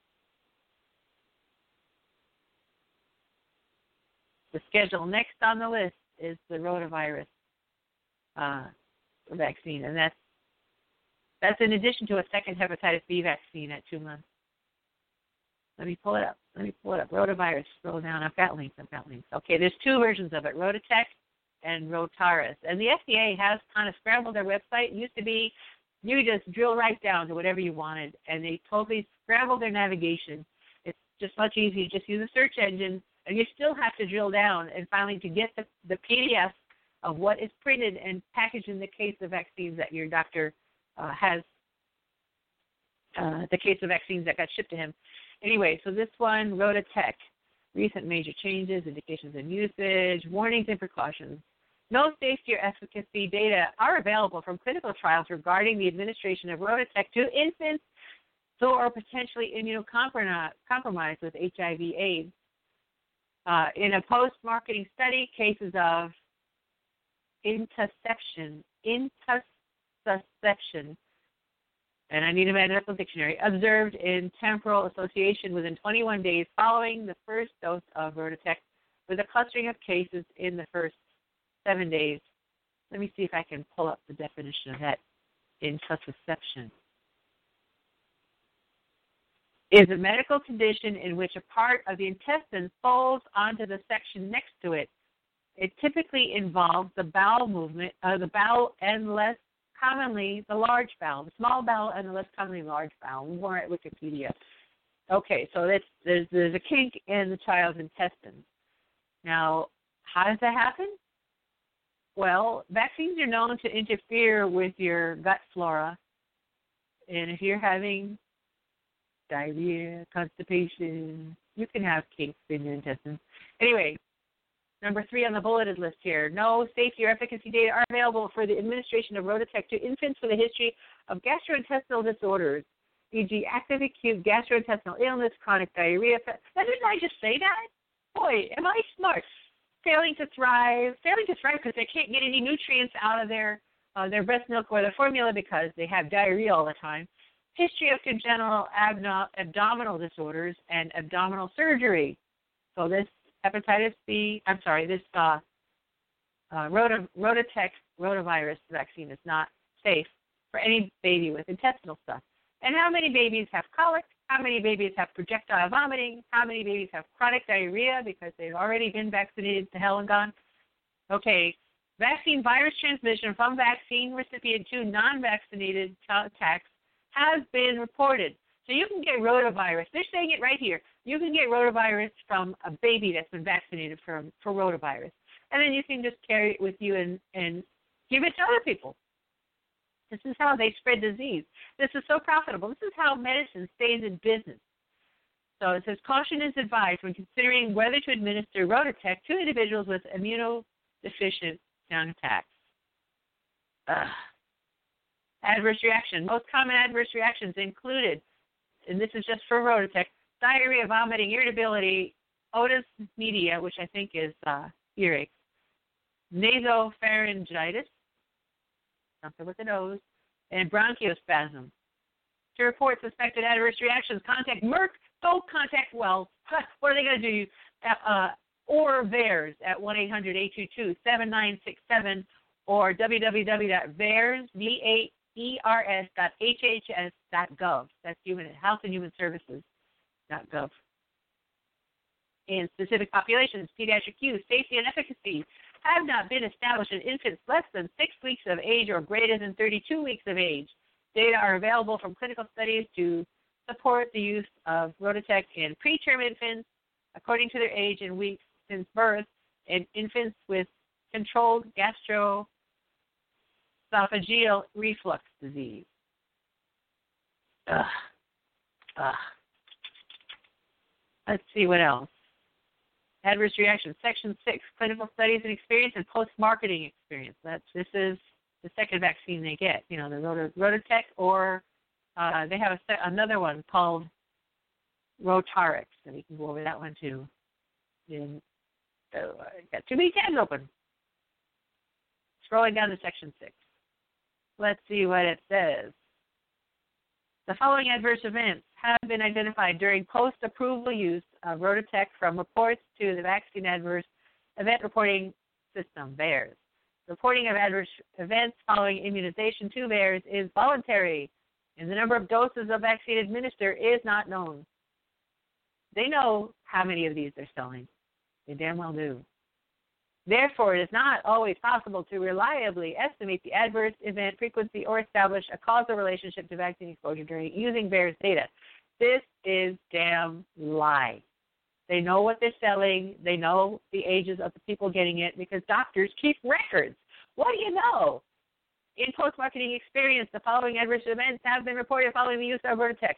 The schedule next on the list is the rotavirus uh, vaccine, and that's that's in addition to a second hepatitis B vaccine at two months. Let me pull it up. Let me pull it up. Rotavirus. Scroll down. I've got links. I've got links. Okay, there's two versions of it, Rotatech and Rotaris. And the F D A has kind of scrambled their website. It used to be you just drill right down to whatever you wanted, and they totally scrambled their navigation. It's just much easier. Just use a search engine, and you still have to drill down. And finally, to get the, the P D F of what is printed and packaged in the case of vaccines that your doctor uh, has, uh, the case of vaccines that got shipped to him. Anyway, so this one, Rotatech, recent major changes, indications and usage, warnings and precautions. No safety or efficacy data are available from clinical trials regarding the administration of Rotatech to infants who are potentially immunocompromised with H I V AIDS. Uh, in a post-marketing study, cases of intussusception, intussusception, and I need a medical dictionary, observed in temporal association within twenty-one days following the first dose of Rotatech, with a clustering of cases in the first seven days. Let me see if I can pull up the definition of that. Intussusception is a medical condition in which a part of the intestine folds onto the section next to it. It typically involves the bowel movement, uh, the bowel, and less commonly the large bowel, the small bowel, and the less commonly large bowel. More at Wikipedia. Okay, so that's, there's there's a kink in the child's intestines. Now, how does that happen? Well, vaccines are known to interfere with your gut flora, and if you're having diarrhea, constipation, you can have kinks in your intestines. Anyway, number three on the bulleted list here, no safety or efficacy data are available for the administration of Rotatech to infants with a history of gastrointestinal disorders, for example active acute gastrointestinal illness, chronic diarrhea. Now, didn't I just say that? Boy, am I smart. Failing to thrive, failing to thrive because they can't get any nutrients out of their uh, their breast milk or their formula because they have diarrhea all the time. History of congenital abno- abdominal disorders and abdominal surgery. So this hepatitis B, I'm sorry, this uh, uh, rota, Rotatech rotavirus vaccine is not safe for any baby with intestinal stuff. And how many babies have colic? How many babies have projectile vomiting? How many babies have chronic diarrhea because they've already been vaccinated to hell and gone? Okay, vaccine virus transmission from vaccine recipient to non-vaccinated contacts has been reported. So you can get rotavirus. They're saying it right here. You can get rotavirus from a baby that's been vaccinated for, for rotavirus. And then you can just carry it with you and, and give it to other people. This is how they spread disease. This is so profitable. This is how medicine stays in business. So it says, caution is advised when considering whether to administer Rotatech to individuals with immunodeficient lung attacks. Ugh. Adverse reaction. Most common adverse reactions included, and this is just for Rototec, diarrhea, vomiting, irritability, otis media, which I think is uh, earache, nasopharyngitis, something with the nose, and bronchospasm. To report suspected adverse reactions, contact Merck. Don't contact Wells. What are they going to do? Uh, or VAERS at one eight hundred, eight two two, seven nine six seven or w w w dot vaers, V A E R S dot H H S dot gov. That's human, Health and Human Services dot gov. In specific populations, pediatric use, safety, and efficacy have not been established in infants less than six weeks of age or greater than thirty-two weeks of age. Data are available from clinical studies to support the use of Rototec in preterm infants according to their age and weeks since birth, and infants with controlled gastroesophageal reflux disease. Ugh. Ugh. Let's see what else. Adverse reactions. Section six, clinical studies and experience and post-marketing experience. That's this is the second vaccine they get. You know, the Rot- Rototec, or uh, they have a se- another one called Rotarix, and we can go over that one too. And so I got too many tabs open. Scrolling down to section six. Let's see what it says. The following adverse events have been identified during post-approval use of Rototec from reports to the Vaccine Adverse Event Reporting System, VAERS. Reporting of adverse events following immunization to VAERS is voluntary, and the number of doses of vaccine administered is not known. They know how many of these they're selling. They damn well do. Therefore, it is not always possible to reliably estimate the adverse event frequency or establish a causal relationship to vaccine exposure during using VAERS data. This is damn lie. They know what they're selling. They know the ages of the people getting it because doctors keep records. What do you know? In post-marketing experience, the following adverse events have been reported following the use of Rototec.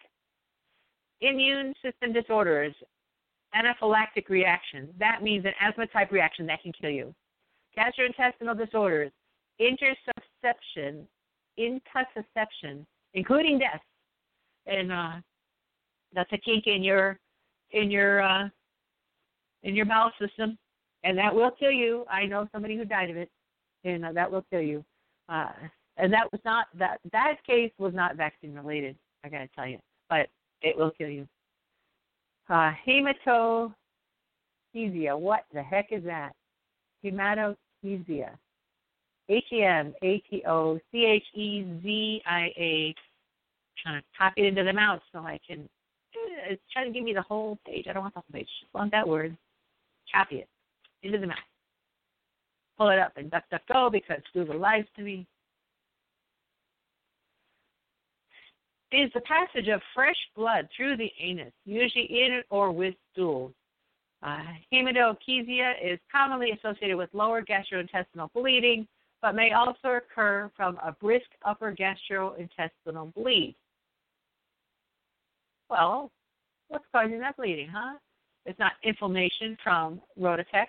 Immune system disorders, anaphylactic reaction. That means an asthma-type reaction that can kill you. Gastrointestinal disorders, intersusception, intussusception, including death. And uh, that's a kink in your in your uh, in your bowel system, and that will kill you. I know somebody who died of it, and uh, that will kill you. Uh, and that was not that that case was not vaccine related. I got to tell you, but it will kill you. Uh, hematochezia. What the heck is that? Hematochezia. H E M A T O C H E Z I A. Trying to copy it into the mouse so I can. It's trying to give me the whole page. I don't want the whole page. Just want that word. Copy it into the mouse. Pull it up and DuckDuckGo because Google lies to me. Is the passage of fresh blood through the anus, usually in or with stools. Uh, hematochezia is commonly associated with lower gastrointestinal bleeding, but may also occur from a brisk upper gastrointestinal bleed. Well, what's causing that bleeding, huh? It's not inflammation from Rototec.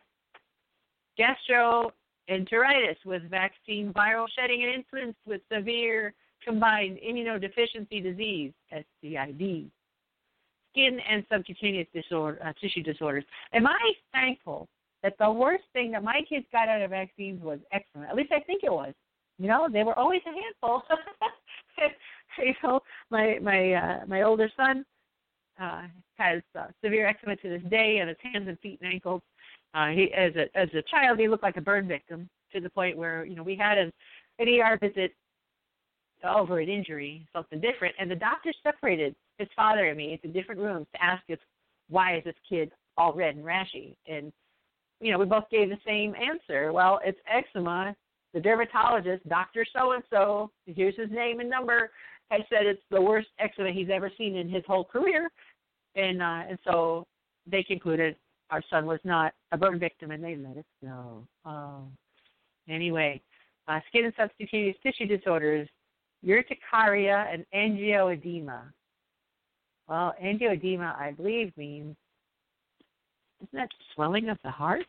Gastroenteritis with vaccine viral shedding and influence with severe combined immunodeficiency disease, S C I D. Skin and subcutaneous disorder, uh, tissue disorders. Am I thankful that the worst thing that my kids got out of vaccines was eczema? At least I think it was. You know, they were always a handful. you know, my my uh, my older son uh, has uh, severe eczema to this day on his hands and feet and ankles. Uh, he, as a as a child, he looked like a burn victim to the point where you know we had an, an E R visit over an injury, something different, and the doctor separated his father and me into different rooms to ask us why is this kid all red and rashy, and you know we both gave the same answer. Well, it's eczema. The dermatologist, Doctor So-and-so, here's his name and number, has said it's the worst eczema he's ever seen in his whole career. And uh, and so they concluded our son was not a burn victim, and they let us go. Oh. Anyway, uh, skin and subcutaneous tissue disorders, urticaria, and angioedema. Well, angioedema, I believe, means, isn't that swelling of the heart?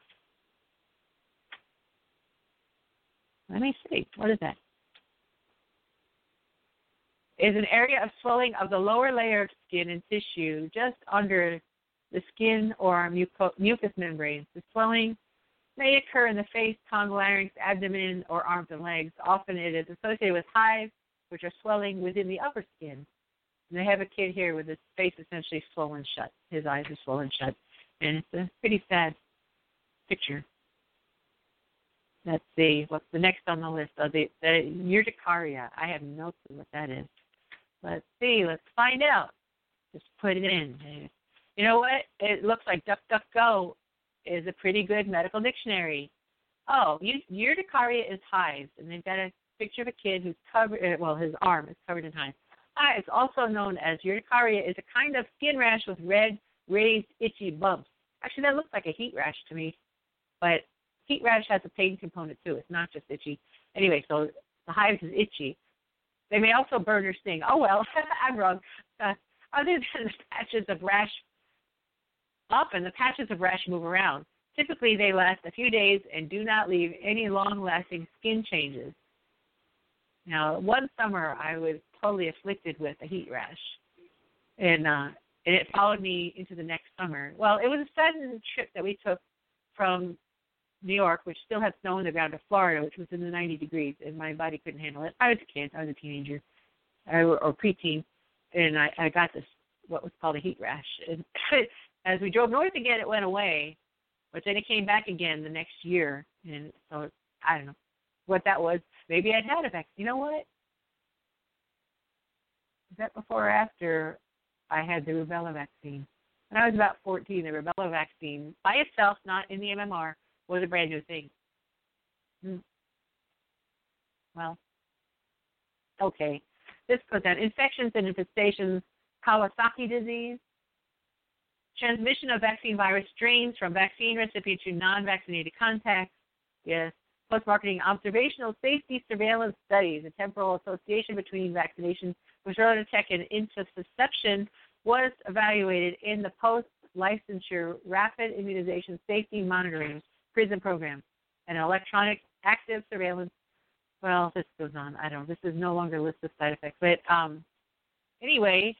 Let me see. What is that? is an area of swelling of the lower layer of skin and tissue just under the skin or muco- mucous membranes. The swelling may occur in the face, tongue, larynx, abdomen, or arms and legs. Often it is associated with hives, which are swelling within the upper skin. And they have a kid here with his face essentially swollen shut. His eyes are swollen shut. And it's a pretty sad picture. Let's see, what's the next on the list? Oh, the, the urticaria. I have no clue what that is. Let's see, let's find out. Just put it in. You know what? It looks like DuckDuckGo is a pretty good medical dictionary. Oh, urticaria is hives, and they've got a picture of a kid who's covered, well, his arm is covered in hives. Hives, also known as urticaria, is a kind of skin rash with red, raised, itchy bumps. Actually, that looks like a heat rash to me, but heat rash has a pain component too. It's not just itchy. Anyway, so the hives is itchy. They may also burn or sting. Oh, well, I'm wrong. Uh, other than the patches of rash, often the patches of rash move around. Typically, they last a few days and do not leave any long-lasting skin changes. Now, one summer, I was totally afflicted with a heat rash, and, uh, and it followed me into the next summer. Well, it was a sudden trip that we took from New York, which still had snow on the ground, to Florida, which was in the ninety degrees, and my body couldn't handle it. I was a kid. I was a teenager, or, or preteen, and I, I got this, what was called a heat rash. And as we drove north again, it went away, but then it came back again the next year, and so I don't know what that was. Maybe I'd had a vaccine. You know what? Is that before or after I had the rubella vaccine? When I was about fourteen, the rubella vaccine, by itself, not in the M M R, was a brand new thing. Hmm. Well, okay. This goes down. Infections and infestations, Kawasaki disease, transmission of vaccine virus strains from vaccine recipient to non-vaccinated contacts. Yes. Post-marketing observational safety surveillance studies, a temporal association between vaccination with Rototech and intussusception was evaluated in the post-licensure rapid immunization safety monitoring PRISM program, an electronic active surveillance. Well, this goes on. I don't know. This is no longer a list of side effects. But um, anyway,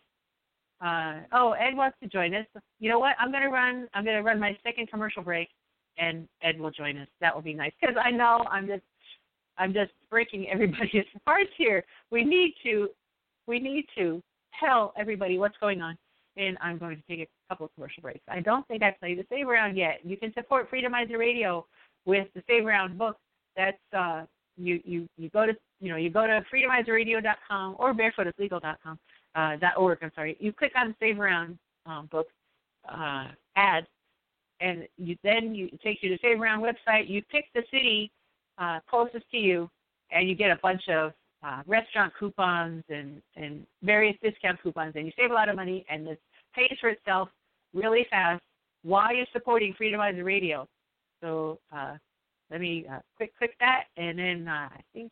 uh, oh, Ed wants to join us. You know what? I'm going to run. I'm going to run my second commercial break, and Ed will join us. That will be nice because I know I'm just, I'm just breaking everybody's hearts here. We need to, we need to tell everybody what's going on. And I'm going to take a couple of commercial breaks. I don't think I've played the Save Around yet. You can support Freedomizer Radio with the Save Around book. That's uh, you, you you go to you know you go to freedomizer radio dot com or barefoot is legal dot com uh, dot org. I'm sorry. You click on the Save Around um, book uh, ad, and you then you, it takes you to the Save Around website. You pick the city uh, closest to you, and you get a bunch of Uh, restaurant coupons and, and various discount coupons, and you save a lot of money, and this pays for itself really fast while you're supporting Freedomizer Radio. So uh, let me uh, quick click that, and then uh, I think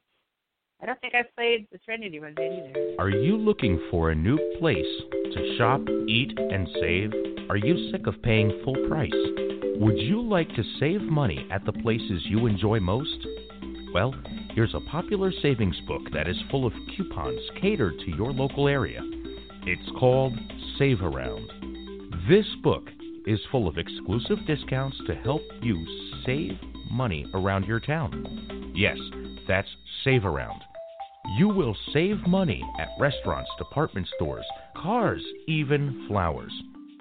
I don't think I've played the Serenity Run either. Are you looking for a new place to shop, eat, and save? Are you sick of paying full price? Would you like to save money at the places you enjoy most? Well, here's a popular savings book that is full of coupons catered to your local area. It's called Save Around. This book is full of exclusive discounts to help you save money around your town. Yes, that's Save Around. You will save money at restaurants, department stores, cars, even flowers.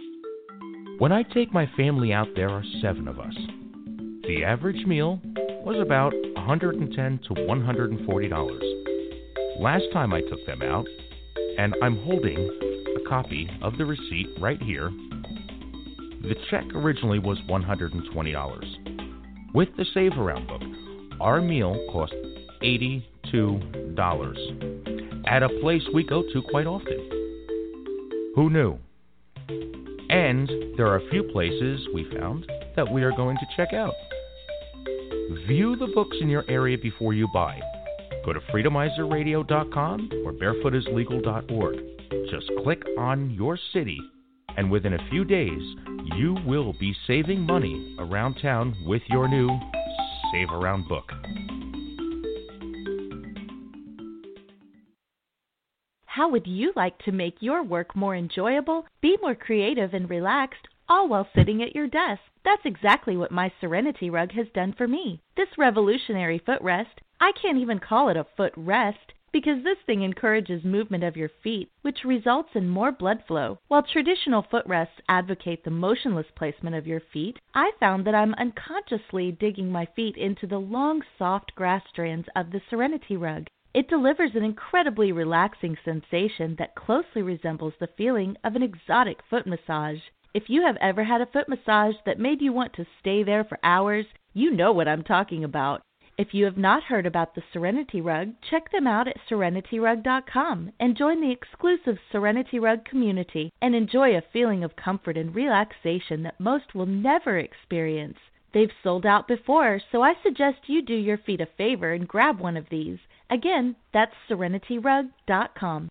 When I take my family out, there are seven of us. The average meal was about one hundred ten to one hundred forty dollars. Last time I took them out, and I'm holding a copy of the receipt right here, the check originally was one hundred twenty dollars. With the Save Around book, our meal cost eighty-two dollars at a place we go to quite often. Who knew? And there are a few places we found that we are going to check out. View the books in your area before you buy. Go to freedomizer radio dot com or barefoot is legal dot org. Just click on your city, and within a few days, you will be saving money around town with your new Save Around book. How would you like to make your work more enjoyable, be more creative and relaxed, all while sitting at your desk? That's exactly what my Serenity Rug has done for me. This revolutionary footrest, I can't even call it a footrest, because this thing encourages movement of your feet, which results in more blood flow. While traditional footrests advocate the motionless placement of your feet, I found that I'm unconsciously digging my feet into the long, soft grass strands of the Serenity Rug. It delivers an incredibly relaxing sensation that closely resembles the feeling of an exotic foot massage. If you have ever had a foot massage that made you want to stay there for hours, you know what I'm talking about. If you have not heard about the Serenity Rug, check them out at serenity rug dot com and join the exclusive Serenity Rug community and enjoy a feeling of comfort and relaxation that most will never experience. They've sold out before, so I suggest you do your feet a favor and grab one of these. Again, that's serenity rug dot com.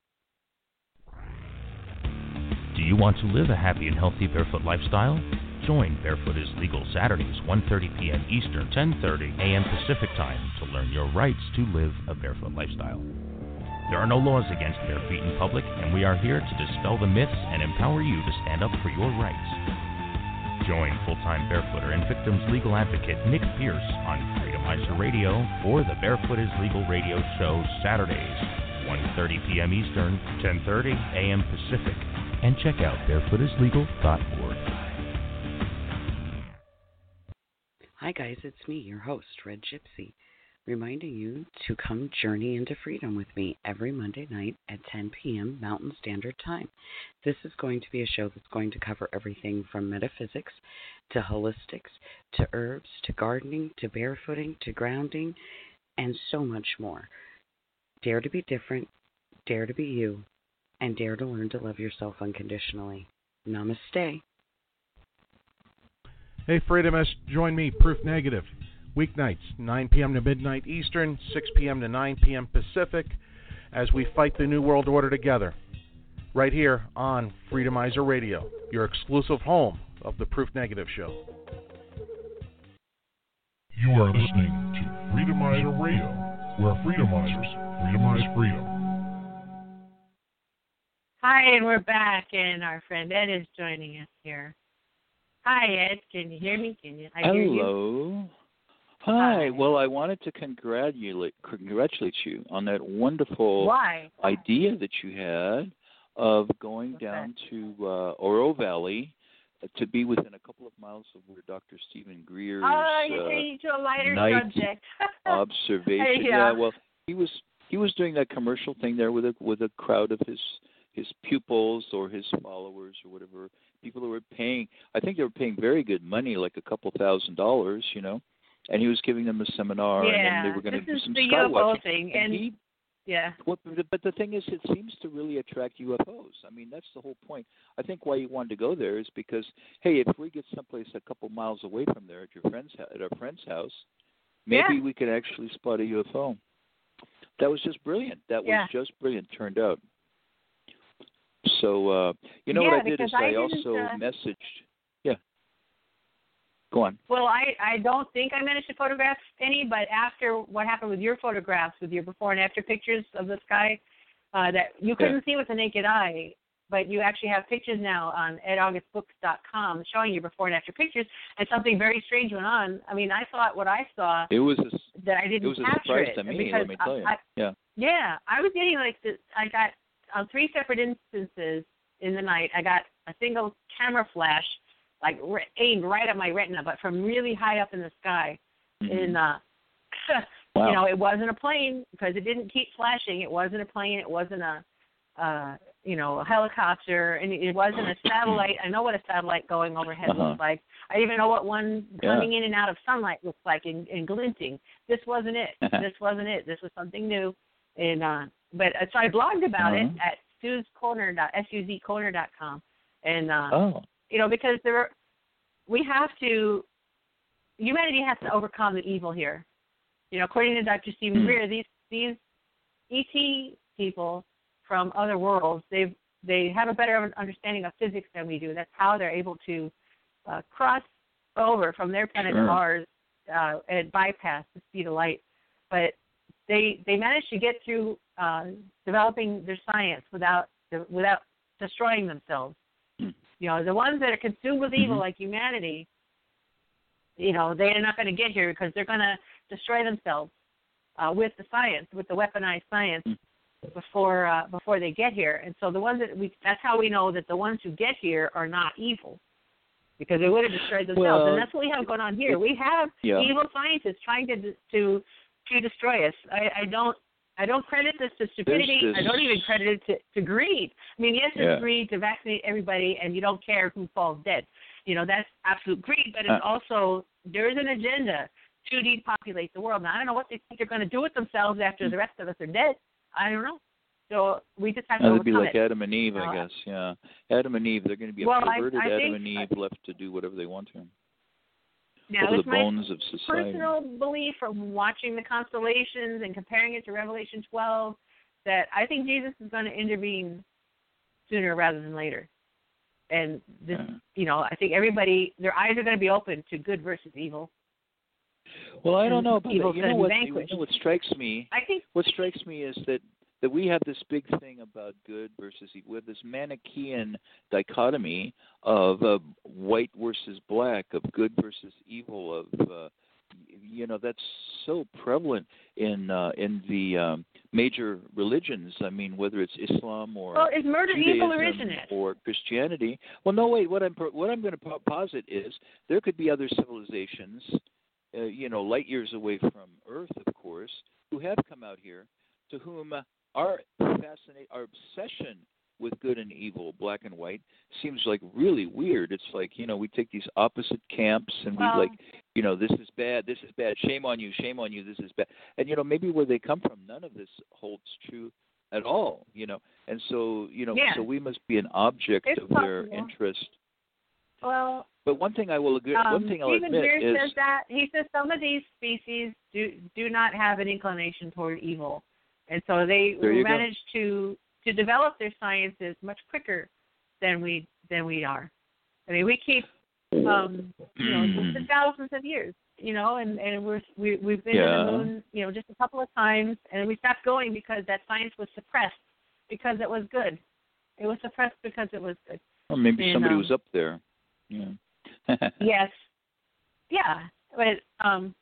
Do you want to live a happy and healthy barefoot lifestyle? Join Barefoot is Legal Saturdays, one thirty p.m. Eastern, ten thirty a.m. Pacific Time to learn your rights to live a barefoot lifestyle. There are no laws against bare feet in public, and we are here to dispel the myths and empower you to stand up for your rights. Join full-time barefooter and victims legal advocate Nick Pierce on Freedomizer Radio or the Barefoot is Legal Radio Show Saturdays, one thirty p.m. Eastern, ten thirty a.m. Pacific, and check out barefoot is legal dot org. Hi guys, it's me, your host, Red Gypsy, reminding you to come journey into freedom with me every Monday night at ten p.m. Mountain Standard Time. This is going to be a show that's going to cover everything from metaphysics to holistics to herbs to gardening to barefooting to grounding and so much more. Dare to be different, dare to be you, and dare to learn to love yourself unconditionally. Namaste. Hey, Freedomists, join me, Proof Negative, weeknights, nine p.m. to midnight Eastern, six p.m. to nine p.m. Pacific, as we fight the New World Order together, right here on Freedomizer Radio, your exclusive home of the Proof Negative Show. You are listening to Freedomizer Radio, where Freedomizers freedomize freedom. Hi, and we're back, and our friend Ed is joining us here. Hi, Ed. Can you hear me? Can you? I Hello. hear you. Hi. Hi. Well, I wanted to congratulate congratulate you on that wonderful Why? idea that you had of going What's down that? to uh, Oro Valley uh, to be within a couple of miles of where Doctor Stephen Greer's Oh, you're uh, changing to a lighter night subject. observation. yeah. yeah, well, he was he was doing that commercial thing there with a with a crowd of his his pupils or his followers or whatever, people who were paying, I think they were paying very good money, like a couple thousand dollars, you know, and he was giving them a seminar, yeah. and then they were going to do This is some the sky U F O watching. thing, And and he, yeah. what, but the thing is, it seems to really attract U F Os. I mean, that's the whole point. I think why you wanted to go there is because, hey, if we get someplace a couple miles away from there at your friend's at our friend's house, maybe Yeah. we could actually spot a U F O. That was just brilliant. That Yeah. was just brilliant. Turned out. So, uh, you know Yeah, what I did is because I I, didn't, also uh, messaged. Yeah. Go on. Well, I, I don't think I managed to photograph any, but after what happened with your photographs, with your before and after pictures of the sky, uh, that you couldn't Yeah. see with the naked eye, but you actually have pictures now on ed august books dot com showing your before and after pictures, and something very strange went on. I mean, I thought what I saw It was a, that I didn't it was a capture surprise it to me. because Let me tell you. I, I, yeah. Yeah, I was getting like this. I got on three separate instances in the night. I got a single camera flash, like re- aimed right at my retina, but from really high up in the sky. Mm-hmm. And uh, wow. you know, it wasn't a plane because it didn't keep flashing. It wasn't a plane. It wasn't a, uh, you know, a helicopter, and it wasn't a satellite. I know what a satellite going overhead Uh-huh. looks like. I even know what one Yeah. coming in and out of sunlight looks like and, and glinting. This wasn't it. This wasn't it. This was something new. And uh, but uh, so I blogged about Uh-huh. it at Sue's Corner dot S U Z corner dot com, and uh, Oh. you know, because there are, we have to, humanity has to overcome the evil here. You know, according to Doctor Stephen Greer, these these E T people from other worlds, they they have a better understanding of physics than we do. That's how they're able to uh, cross over from their planet Sure. Mars uh, and bypass the speed of light. But they they managed to get through uh, developing their science without without destroying themselves. Mm. You know, the ones that are consumed with evil, Mm-hmm. like humanity, you know, they're not going to get here because they're going to destroy themselves uh, with the science, with the weaponized science, Mm. before uh, before they get here. And so the ones that we, that's how we know that the ones who get here are not evil, because they would have destroyed themselves. Well, and that's what we have going on here. We have yeah. evil scientists trying to to to destroy us. I, I don't I don't credit this to stupidity. This- I don't even credit it to, to greed. I mean, yes, it's Yeah. greed to vaccinate everybody, and you don't care who falls dead. You know, that's absolute greed. But it's Uh, also, there is an agenda to depopulate the world. Now, I don't know what they think they're going to do with themselves after the rest of us are dead. I don't know. So we just have to That would overcome be like it. Adam and Eve, Uh, I guess. Yeah, Adam and Eve. They're going to be a Well, I- perverted I Adam think- and Eve left to do whatever they want to. Now, over it's the my bones of society. personal belief from watching the constellations and comparing it to Revelation twelve that I think Jesus is going to intervene sooner rather than later. And this, Yeah. you know, I think everybody, their eyes are going to be open to good versus evil. Well, I don't And know about evil's that. You know gonna be what? You vanquished. know what strikes me? I think What strikes me is that that we have this big thing about good versus evil. We have this Manichaean dichotomy of uh, white versus black, of good versus evil, of uh, you know, that's so prevalent in uh, in the um, major religions. I mean, whether it's Islam or Well, is murder Judaism evil or isn't it? or Christianity. Well, no, wait. What I'm what I'm going to posit is there could be other civilizations, uh, you know, light years away from Earth, of course, who have come out here, to whom uh, our fascinate our obsession with good and evil, black and white, seems like really weird. It's like, you know, we take these opposite camps and we Well- like, you know, this is bad, this is bad, shame on you, shame on you, this is bad. And, you know, maybe where they come from, none of this holds true at all, you know. And so, you know, Yeah. so we must be an object It's of their possible. interest. Well, But one thing I will agree, um, one thing I'll Stephen admit Greer is, says that. He says some of these species do do not have an inclination toward evil. And so they There you go. manage to to develop their sciences much quicker than we than we are. I mean, we keep um, you know for thousands of years, you know, and and we're we we've been Yeah. to the moon, you know, just a couple of times, and we stopped going because that science was suppressed because it was good. It was suppressed because it was good. or maybe And, somebody um, was up there. Yeah. Yes. Yeah, but um,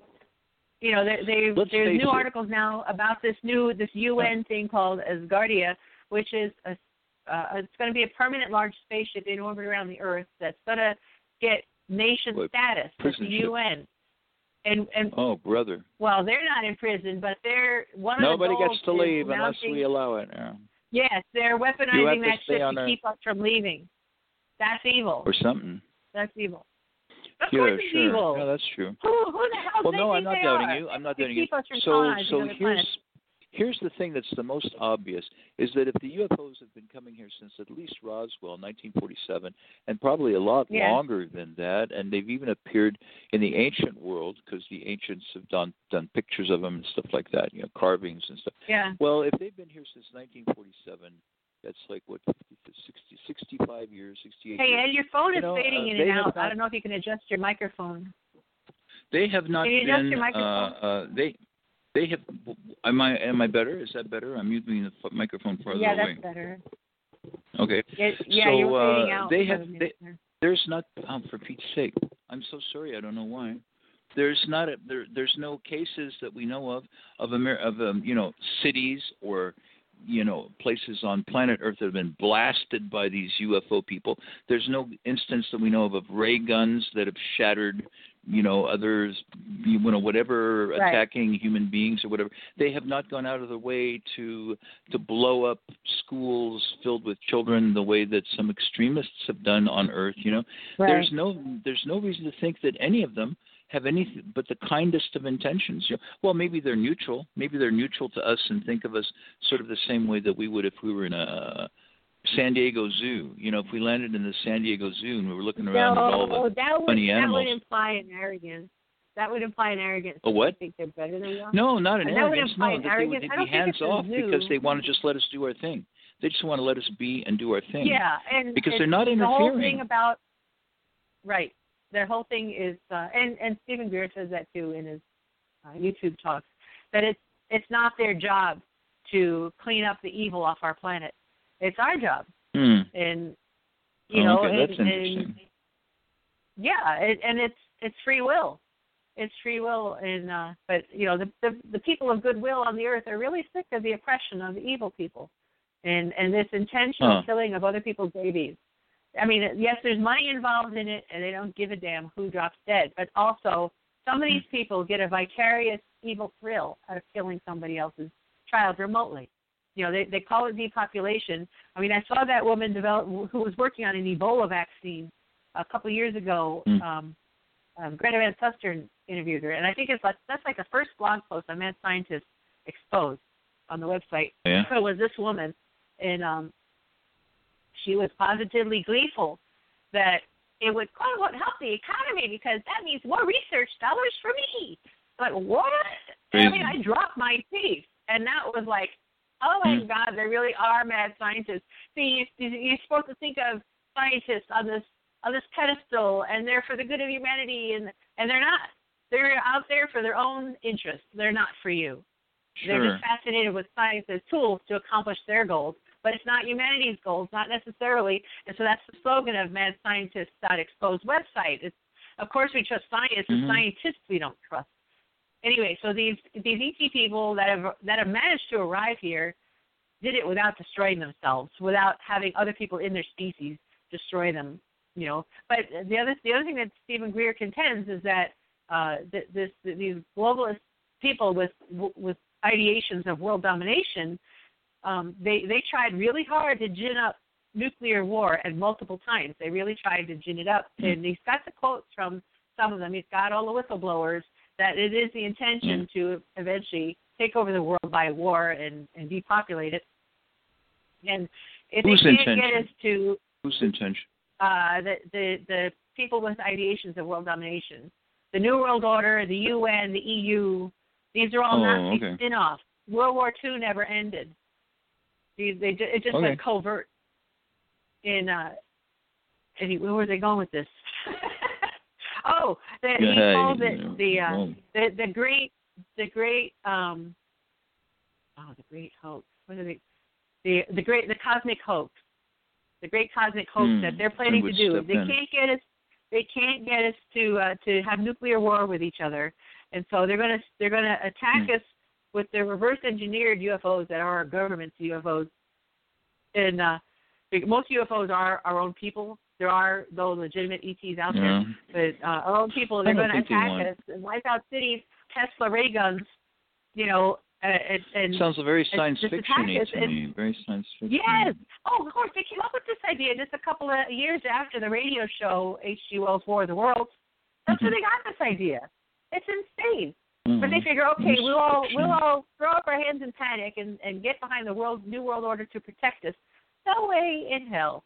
you know, there, they, Let's there's face new it. articles now about this new this U N thing called Asgardia, which is a uh, it's going to be a permanent large spaceship in orbit around the Earth that's going to get nation What, status at the prison ship? U N. And and Oh, brother. well, they're not in prison, but they're one of Nobody the goals gets to is leave unless mounting- we allow it. Yeah. Yes, they're You have weaponizing to that stay ship on to Earth. keep us from leaving. That's evil. Or something. That's evil. Of Yeah, course it's sure. evil. Yeah, that's true. Who, who the hell Well, they no, think I'm not they doubting are? you. I'm not They doubting you. keep us from So, colonizing so other here's planets. here's the thing that's the most obvious is that if the U F Os have been coming here since at least Roswell, nineteen forty-seven, and probably a lot Yeah. longer than that, and they've even appeared in the ancient world because the ancients have done done pictures of them and stuff like that, you know, carvings and stuff. Yeah. Well, if they've been here since nineteen forty-seven, that's like what fifty, sixty, sixty-five years, sixty-eight Hey, years. Ed, your phone You is know, fading uh, in they and have out. I not- don't know if you can adjust your microphone. They have not Can you adjust been. your Uh, microphone? uh, they, they have. Am I? Am I better? Is that better? I'm using the f- microphone farther yeah, away. that's better. Okay. Yeah, yeah so, you're fading uh, out. They for have. a minute They, there. there's not. Oh, for Pete's sake! I'm so sorry. I don't know why. There's not. A, there. There's no cases that we know of of Amer- of um, you know cities or you know places on planet Earth that have been blasted by these U F O people. There's no instance that we know of of ray guns that have shattered you know others you know whatever Right. attacking human beings or whatever. They have not gone out of the way to to blow up schools filled with children the way that some extremists have done on Earth. You know, Right. there's no there's no reason to think that any of them have anything but the kindest of intentions. You know, well, maybe they're neutral. Maybe they're neutral to us and think of us sort of the same way that we would if we were in a San Diego Zoo. You know, if we landed in the San Diego Zoo and we were looking around no, at all the that would funny that animals. would imply an arrogance. That would imply an arrogance. A what? I think they're better than we are. No, not an And that would arrogance. imply No, an that they would arrogance. I be don't think hands it's a off zoo. because they want to just let us do our thing. They just want to let us be and do our thing. Yeah, and because and they're not the whole interfering. thing about right. Their whole thing is, uh, and and Stephen Greer says that too in his uh, YouTube talks, that it's it's not their job to clean up the evil off our planet. It's our job. Hmm. And you oh, know, okay. That's and, interesting. and yeah, it, and it's it's free will. It's free will, and uh, but you know, the, the the people of goodwill on the earth are really sick of the oppression of the evil people, and and this intentional huh. killing of other people's babies. I mean, yes, there's money involved in it, and they don't give a damn who drops dead. But also, some of these people get a vicarious evil thrill out of killing somebody else's child remotely. You know, they they call it depopulation. I mean, I saw that woman develop who was working on an Ebola vaccine a couple of years ago. Mm. Um, um, Greta Van Susteren interviewed her, and I think it's like that's like the first blog post on Mad Scientist Exposed on the website. Yeah. So it was this woman, and um, she was positively gleeful that it would quote unquote help the economy because that means more research dollars for me. But what? Crazy. I mean, I dropped my teeth, and that was like, oh my mm. God, there really are mad scientists. See, you, you're supposed to think of scientists on this on this pedestal, and they're for the good of humanity, and and they're not. They're out there for their own interests. They're not for you. Sure. They're just fascinated with science as tools to accomplish their goals, but it's not humanity's goals, not necessarily. And so that's the slogan of Mad Scientist Exposed website. It's, of course, we trust science, and mm-hmm. scientists we don't trust. Anyway, so these these E T people that have that have managed to arrive here did it without destroying themselves, without having other people in their species destroy them. You know, but the other the other thing that Stephen Greer contends is that uh, th- this th- these globalist people with with ideations of world domination, um, they they tried really hard to gin up nuclear war at multiple times. They really tried to gin it up, mm. and he's got the quotes from some of them. He's got all the whistleblowers that it is the intention mm. to eventually take over the world by war and, and depopulate it. And if Whose they can't intention? get us to Whose intention? Uh, the, the the people with ideations of world domination, the New World Order, the U N, the E U, these are all oh, Nazi okay. spin-offs. World War Two never ended. These they it just okay. went covert. In uh, and he, where were they going with this? oh, the, yeah, he called it yeah. the, uh, oh. the the great the great um oh the great hoax. What are they? The the great the cosmic hoax. The great cosmic hoax mm, that they're planning to do. They in. can't get us. They can't get us to uh, to have nuclear war with each other, and so they're gonna they're gonna attack mm. us with their reverse engineered U F Os that are our government's U F Os. And uh, most U F Os are our own people. There are though legitimate E Ts out yeah. there, but uh, our own people. They're going to attack us and wipe out cities, Tesla ray guns. You know. Uh, and, and sounds very science fiction-y to and, me. Very science fiction. Yes. Oh, of course. They came up with this idea just a couple of years after the radio show H G Wells' War of the Worlds. That's mm-hmm. where they got this idea. It's insane. Mm-hmm. But they figure, okay, we'll all we'll all throw up our hands in panic and, and get behind the world New World Order to protect us. No way in hell.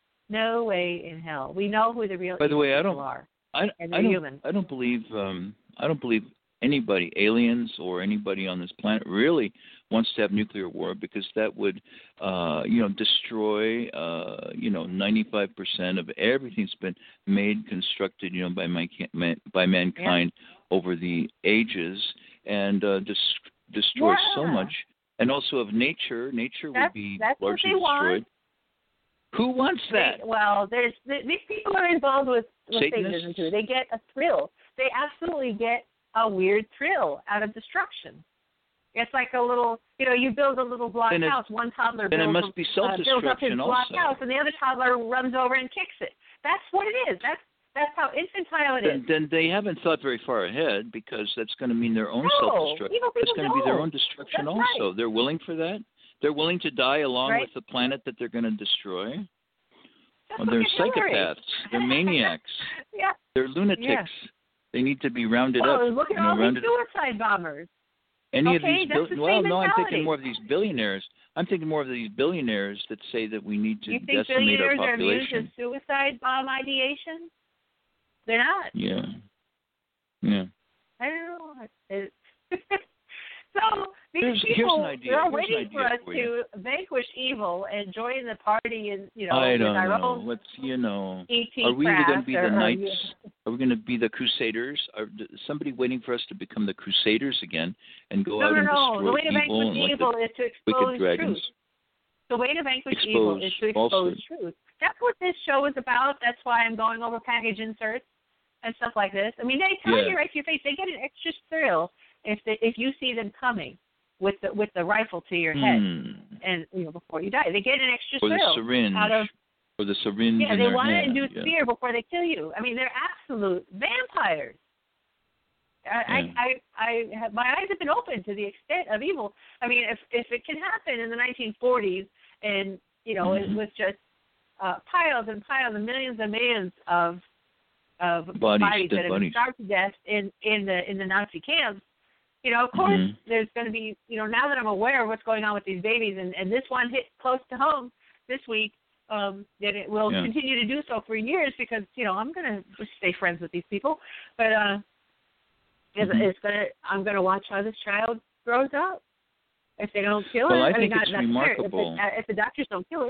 No way in hell. We know who the real By the way, I don't, are. I, and I don't, humans. I don't believe. Um, I don't believe. anybody, aliens or anybody on this planet, really wants to have nuclear war, because that would, uh, you know, destroy, uh, you know, ninety-five percent of everything's been made, constructed, you know, by my, by mankind yeah. over the ages, and uh, dis- destroy yeah. so much. And also of nature, nature that's, would be that's largely what they destroyed. Want. Who wants that? They, well, there's these people are involved with, with Satanism too. They get a thrill. They absolutely get a weird thrill out of destruction. It's like a little, you know, you build a little block then house. It, One toddler then builds, it must be uh, builds up his block also. house, and the other toddler runs over and kicks it. That's what it is. That's that's how infantile it then, is. Then they haven't thought very far ahead, because that's going to mean their own no, self-destruction. It's going to be their own destruction that's also. Right. They're willing for that. They're willing to die along right. with the planet that they're going to destroy. Well, they're psychopaths. They're maniacs. yeah. They're lunatics. Yeah. They need to be rounded well, up. Look at you know, all rounded these suicide bombers. Any okay, of these that's bil- the well, same no, I'm mentality. thinking more of these billionaires. I'm thinking more of these billionaires that say that we need to you think decimate our billionaires are population. views as suicide bomb ideation? They're not. Yeah. Yeah. I don't know. It, So these Here's- here's people an idea. they're Here's an waiting for idea us for you. to vanquish evil and join the party and you know I with don't our know. own What's you know? E T Are we going to craft be or, the or, knights? you- Are we going to be the crusaders? Are is somebody waiting for us to become the crusaders again and go No, out no, and no. destroy The way to evil vanquish and like evil the is to wicked expose dragons? truth. The way to vanquish evil Expose is to expose falsehood. truth. That's what this show is about. That's why I'm going over package inserts and stuff like this. I mean, they tell Yeah. you right to your face. They get an extra thrill if they, if you see them coming with the with the rifle to your head Hmm. and you know before you die. They get an extra Or the thrill syringe. out of Or the syringe yeah. in They their want to hand. induce yeah. fear before they kill you. I mean, they're absolute vampires. I, Yeah. I, I, I have, my eyes have been opened to the extent of evil. I mean, if if it can happen in the nineteen forties, and you know, Mhm. it was just uh, piles and piles and millions and millions of of Bodies, bodies dead that have bodies. been starved to death in in the in the Nazi camps. You know, of course, Mhm. there's going to be. You know, now that I'm aware of what's going on with these babies, and and this one hit close to home this week. Um, that it will Yeah. continue to do so for years because you know I'm going to stay friends with these people, but uh, it's, Mhm. it's gonna. I'm going to watch how this child grows up. If they don't kill her, Well, I mean, think not, it's not the parent, remarkable. If the, if the doctors don't kill her,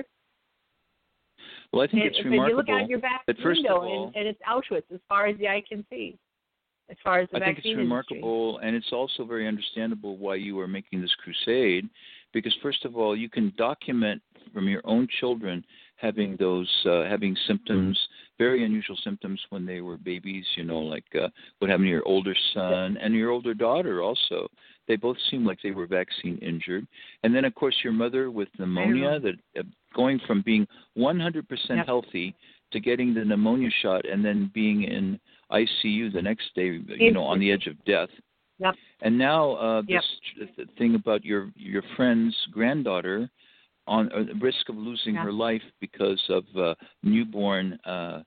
Well, I think if, it's if you look remarkable out your back that first window of all, and, and it's Auschwitz as far as the eye can see, as far as the I think vaccine it's remarkable, and it's also very understandable why you are making this crusade, because first of all, you can document from your own children having those uh, having symptoms, very unusual symptoms when they were babies. You know, like uh, what happened to your older son and your older daughter also. They both seemed like they were vaccine injured, and then of course your mother with pneumonia, that uh, going from being one hundred percent Yep. healthy to getting the pneumonia shot and then being in I C U the next day, you know, on the edge of death. Yep. And now uh, Yep. this th- thing about your your friend's granddaughter on uh, the risk of losing Yeah. her life because of uh, newborn, uh,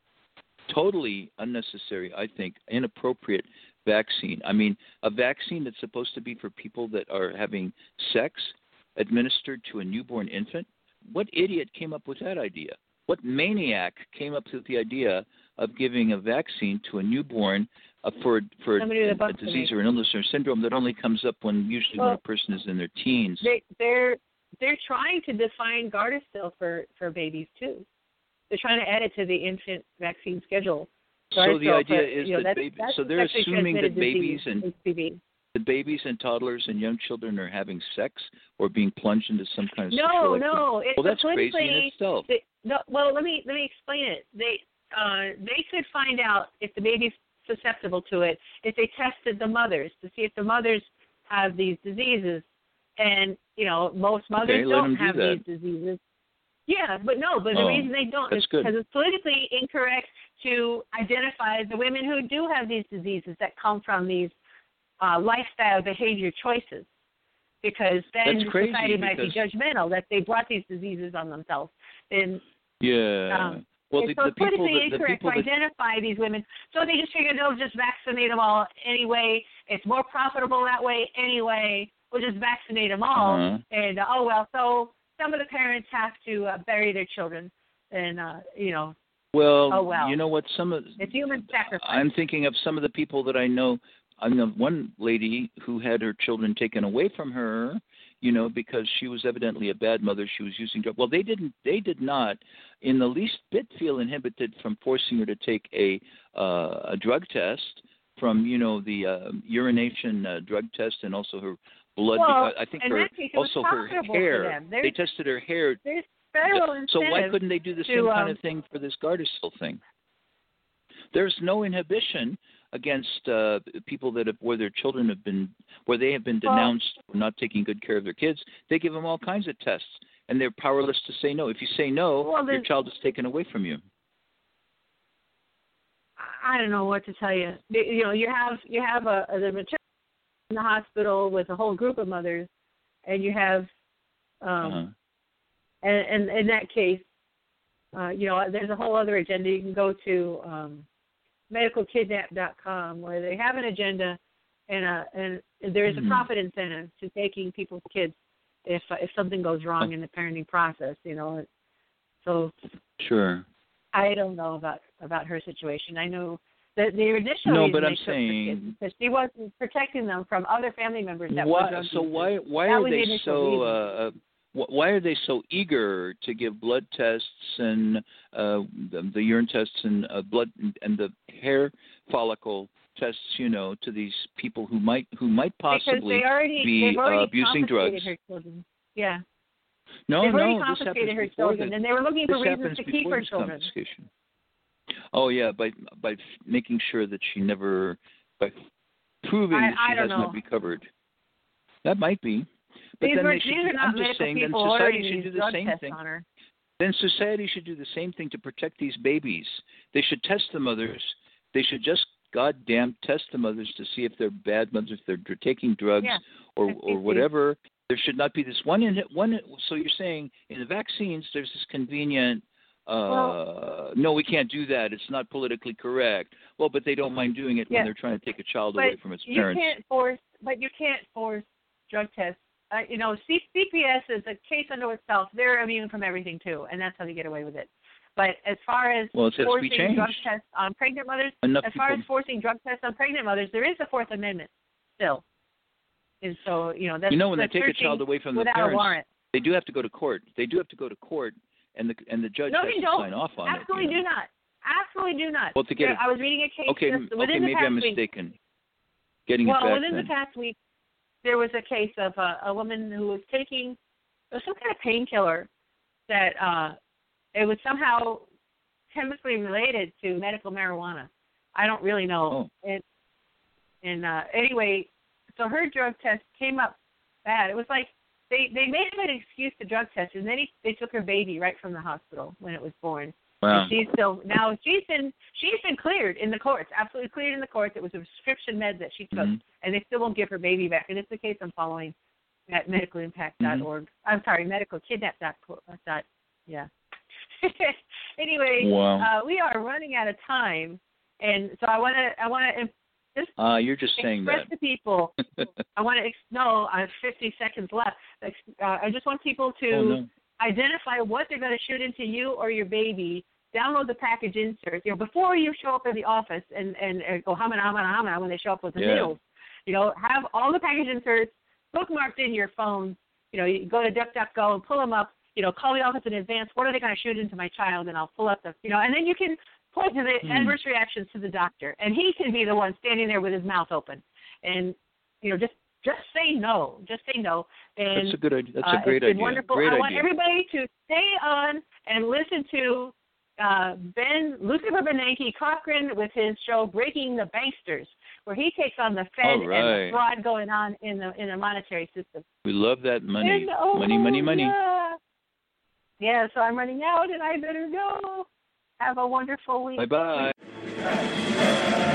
totally unnecessary, I think, inappropriate vaccine. I mean, a vaccine that's supposed to be for people that are having sex administered to a newborn infant. What idiot came up with that idea? What maniac came up with the idea of giving a vaccine to a newborn uh, for for Somebody with a a, a bust disease today. or an illness or syndrome that only comes up when usually when Well, a person is in their teens? They, they're they're trying to define Gardasil for for babies too. They're trying to add it to the infant vaccine schedule. So the Gardasil idea for- is you know, that that's, baby, that's so they're sexually assuming that transmitted babies disease, and H P V. the babies and toddlers and young children are having sex or being plunged into some kind of No, sexual activity. no. It's Well, that's a crazy in politically- itself. They, no, well, let me let me explain it. They uh, they could find out if the baby's susceptible to it if they tested the mothers to see if the mothers have these diseases. And you know, most mothers Okay, let don't them do have that. these diseases. Yeah, but no, but the Oh, reason they don't that's is good. because it's politically incorrect to identify the women who do have these diseases that come from these uh, lifestyle behavior choices. Because then That's crazy society might be because- judgmental that they brought these diseases on themselves. And Yeah. um, well, and the, so the it's people politically that the incorrect people to that identify these women. So they just figure they'll just vaccinate them all anyway. It's more profitable that way anyway. We'll just vaccinate them all. Uh-huh. And uh, oh well, so some of the parents have to uh, bury their children, and uh, you know, well, oh well, you know what? Some of it's human sacrifice. I'm thinking of some of the people that I know. I know one lady who had her children taken away from her, you know, because she was evidently a bad mother. She was using drugs. Well, they didn't. They did not, in the least bit, feel inhibited from forcing her to take a uh, a drug test, from you know the uh, urination uh, drug test, and also her blood. Well, uh, I think in her that case, it was also her profitable for hair. them. There's- They tested her hair. There's federal So why incentive couldn't they do the to, same kind um, of thing for this Gardasil thing? There's no inhibition against uh, people that have, where their children have been, where they have been Well- denounced for not taking good care of their kids. They give them all kinds of tests, and they're powerless to say no. If you say no, Well, your there's- child is taken away from you. I don't know what to tell you. You know, you have you have a, a the maternity in the hospital with a whole group of mothers, and you have, um, Uh-huh. and, and in that case, uh, you know, there's a whole other agenda. You can go to um, medical kidnap dot com where they have an agenda, and a, and there is Mhm. a profit incentive to taking people's kids if uh, if something goes wrong in the parenting process. You know, so Sure. I don't know about about her situation. I know The, the initial no, reason but they I'm took saying the kids because she wasn't protecting them from other family members that why, were drug so users. why why that are was they the so uh, why are they so eager to give blood tests and uh, the, the urine tests and uh, blood and the hair follicle tests, you know, to these people who might who might possibly because they already, be already uh, abusing drugs? Her children. Yeah. No, they've already no, this confiscated happens her before children, that. and they were looking for this reasons to keep her children. Confiscation. Oh yeah, by by making sure that she never, by proving I, that I she don't has know. not recovered. That might be. But these then were, they should, these are not I'm just medical saying, then people society ordering should do these the drug same tests thing. on her. Then society should do the same thing to protect these babies. They should test the mothers. They should just goddamn test the mothers to see if they're bad mothers, if they're taking drugs yeah, or or whatever. There should not be this one in one. So you're saying in the vaccines there's this convenient. Uh, well, no, we can't do that. It's not politically correct. Well, but they don't mind doing it yeah. when they're trying to take a child but away from its parents. You can't force, but you can't force drug tests. Uh, you know, C- CPS is a case unto itself. They're immune from everything too, and that's how they get away with it. But as far as well, it has forcing to be changed. drug tests on pregnant mothers, Enough as far people... as forcing drug tests on pregnant mothers, there is a Fourth Amendment still. And so, you know, that's you know when they that's take a child away from the without parents, a warrant. they do have to go to court. They do have to go to court, and the and the judge no, has they to don't. sign off on Absolutely it. You know? do not. Absolutely do not. Well, to get there, it, I was reading a case okay, just within okay, the maybe past I'm week. mistaken. Getting well, it back within then. the past week, there was a case of a, a woman who was taking some kind of painkiller that uh, it was somehow chemically related to medical marijuana. I don't really know. Oh. And, and uh, anyway, so her drug test came up bad. It was like they, they made an excuse to drug test, and then he, they took her baby right from the hospital when it was born. Wow. And she's still now she's been she's been cleared in the courts, absolutely cleared in the courts. It was a prescription med that she took, mm-hmm. and they still won't give her baby back. And it's the case I'm following at medical impact dot org. Mm-hmm. I'm sorry, medical kidnap dot yeah. Anyway, wow. uh, we are running out of time, and so I want to I want to just uh, you're just saying express that. to people. I want to ex- no, I have fifty seconds left. Uh, I just want people to. Oh, no. Identify what they're going to shoot into you or your baby. Download the package insert. You know, before you show up in the office and, and, and go hamana hamana hamana when they show up with the yeah. needles. You know, have all the package inserts bookmarked in your phone. You know, you go to DuckDuckGo and pull them up. You know, call the office in advance. What are they going to shoot into my child? And I'll pull up the. You know, and then you can point to the mm. adverse reactions to the doctor, and he can be the one standing there with his mouth open, and you know, just. Just say no. Just say no. And, that's a good idea. That's uh, a great it's been idea. Wonderful. Great I idea. want everybody to stay on and listen to uh, Ben Lucifer Bernanke Cochran with his show Breaking the Banksters, where he takes on the Fed right. and the fraud going on in the in the monetary system. We love that money. And, oh, money, money, money. Yeah. yeah. So I'm running out, and I better go. Have a wonderful week. Bye bye.